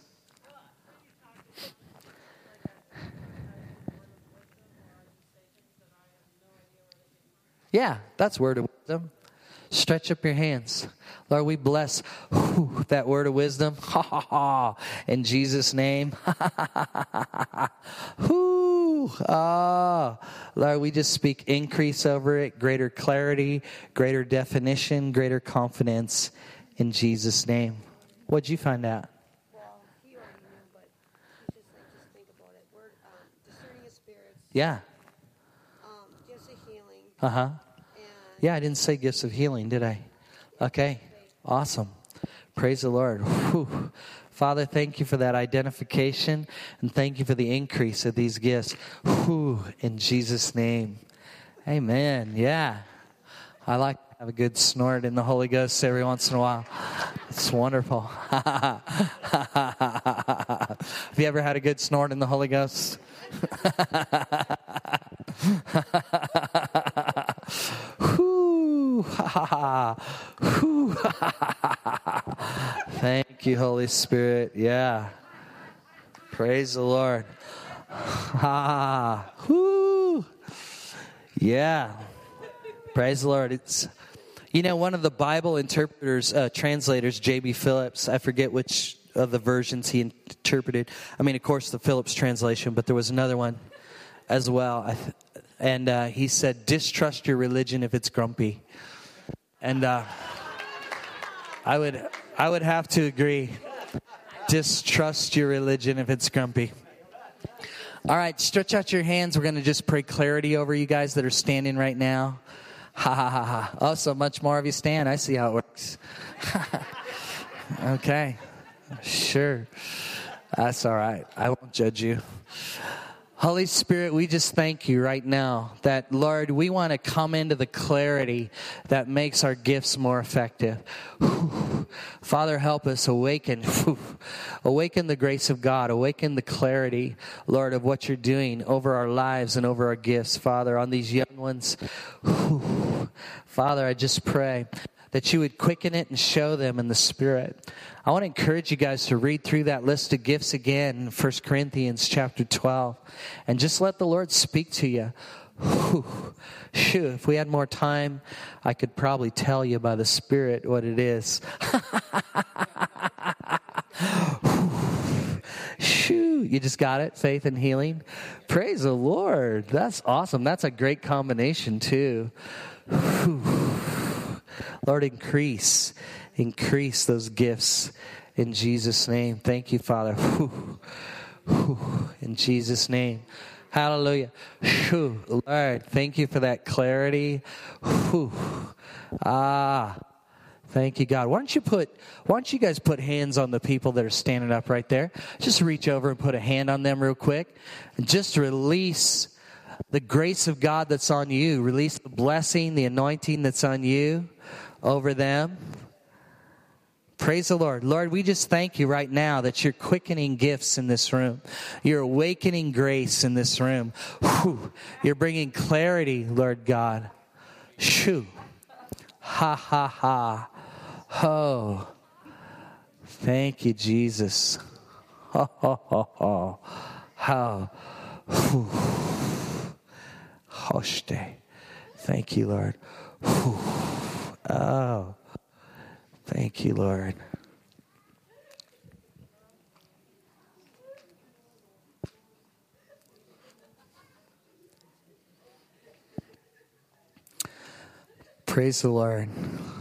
Yeah, that's word of wisdom. Stretch up your hands. Lord, we bless whew, that word of wisdom. Ha, ha, ha. In Jesus' name. Whoo. Ah. Lord, we just speak increase over it, greater clarity, greater definition, greater confidence. In Jesus' name. What'd you find out? Well, he already knew, but he just like just think about it. We're um, discerning of spirits. Yeah. Um, gifts of healing. Uh huh. And Yeah, I didn't say gifts of healing, did I? Okay. Awesome. Praise the Lord. Whew. Father, thank you for that identification, and thank you for the increase of these gifts. Whew. In Jesus' name. Amen. Yeah. I like have a good snort in the Holy Ghost every once in a while. It's wonderful. Have you ever had a good snort in the Holy Ghost? Whew. Whew. Thank you, Holy Spirit. Yeah. Praise the Lord. Whew. Yeah. Praise the Lord. It's, you know, one of the Bible interpreters, uh, translators, J B Phillips, I forget which of the versions he interpreted. I mean, of course, the Phillips translation, but there was another one as well. I th- and uh, he said, distrust your religion if it's grumpy. And uh, I would, I would have to agree. Distrust your religion if it's grumpy. All right, stretch out your hands. We're going to just pray clarity over you guys that are standing right now. Ha, ha, ha, ha. Oh, so much more of you stand. I see how it works. Okay. Sure. That's all right. I won't judge you. Holy Spirit, we just thank you right now that, Lord, we want to come into the clarity that makes our gifts more effective. Whew. Father, help us awaken. Whew. Awaken the grace of God. Awaken the clarity, Lord, of what you're doing over our lives and over our gifts, Father, on these young ones. Whew. Father, I just pray that you would quicken it and show them in the Spirit. I want to encourage you guys to read through that list of gifts again in First Corinthians chapter twelve. And just let the Lord speak to you. Whew. Shoo, if we had more time, I could probably tell you by the Spirit what it is. Shoo, you just got it? Faith and healing? Praise the Lord. That's awesome. That's a great combination too. Whew. Lord, increase, increase those gifts in Jesus' name. Thank you, Father. Whew. Whew. In Jesus' name. Hallelujah. Whew. Lord, thank you for that clarity. Whew. Ah, thank you, God. Why don't you put, why don't you guys put hands on the people that are standing up right there? Just reach over and put a hand on them real quick. And just release the grace of God that's on you. Release the blessing, the anointing that's on you over them. Praise the Lord. Lord, we just thank you right now that you're quickening gifts in this room. You're awakening grace in this room. Whew. You're bringing clarity, Lord God. Shoo. Ha, ha, ha. Oh. Thank you, Jesus. Ho, ho, ho, ho. How. Hoshte. Thank you, Lord. Whew. Oh. Thank you, Lord. Praise the Lord.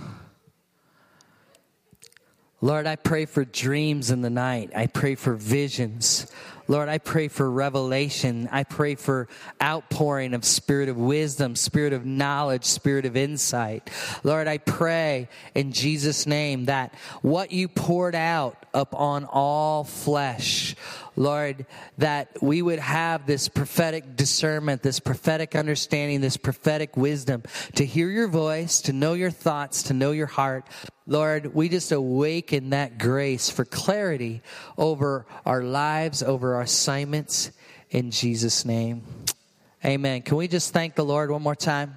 Lord, I pray for dreams in the night. I pray for visions. Lord, I pray for revelation. I pray for outpouring of spirit of wisdom, spirit of knowledge, spirit of insight. Lord, I pray in Jesus' name that what you poured out upon all flesh, Lord, that we would have this prophetic discernment, this prophetic understanding, this prophetic wisdom to hear your voice, to know your thoughts, to know your heart. Lord, we just awaken that grace for clarity over our lives, over our assignments, in Jesus' name. Amen. Can we just thank the Lord one more time?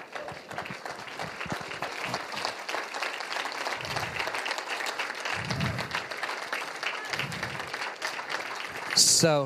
So,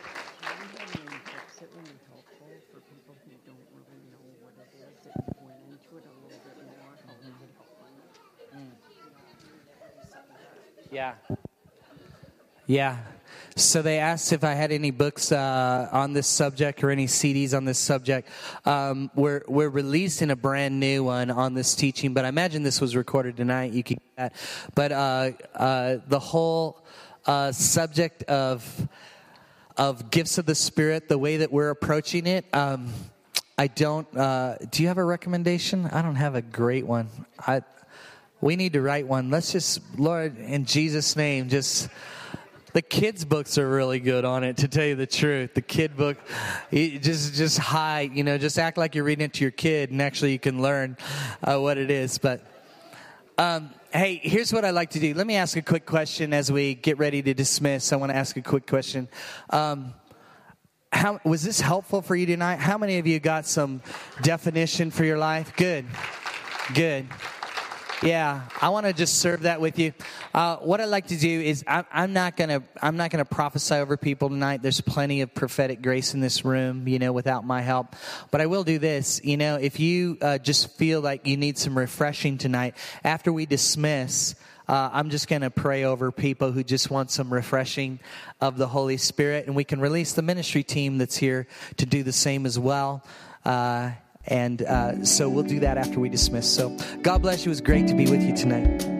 yeah. Yeah. So they asked if I had any books uh, on this subject or any C Ds on this subject. Um, we're we're releasing a brand new one on this teaching, but I imagine this was recorded tonight. You could get that. But uh, uh, the whole uh, subject of of gifts of the Spirit, the way that we're approaching it, um, I don't. Uh, do you have a recommendation? I don't have a great one. I. We need to write one. Let's just, Lord, in Jesus' name, just, the kids' books are really good on it, to tell you the truth. The kid book, you just just hide, you know, just act like you're reading it to your kid, and actually you can learn uh, what it is. But, um, hey, here's what I like to do. Let me ask a quick question as we get ready to dismiss. I want to ask a quick question. Um, how was this helpful for you tonight? How many of you got some definition for your life? Good. Good. Yeah, I want to just serve that with you. Uh, what I'd like to do is I, I'm not gonna I'm not gonna prophesy over people tonight. There's plenty of prophetic grace in this room, you know, without my help. But I will do this. You know, if you uh, just feel like you need some refreshing tonight, after we dismiss, uh, I'm just gonna pray over people who just want some refreshing of the Holy Spirit, and we can release the ministry team that's here to do the same as well. Uh, And uh, so we'll do that after we dismiss. So God bless you. It was great to be with you tonight.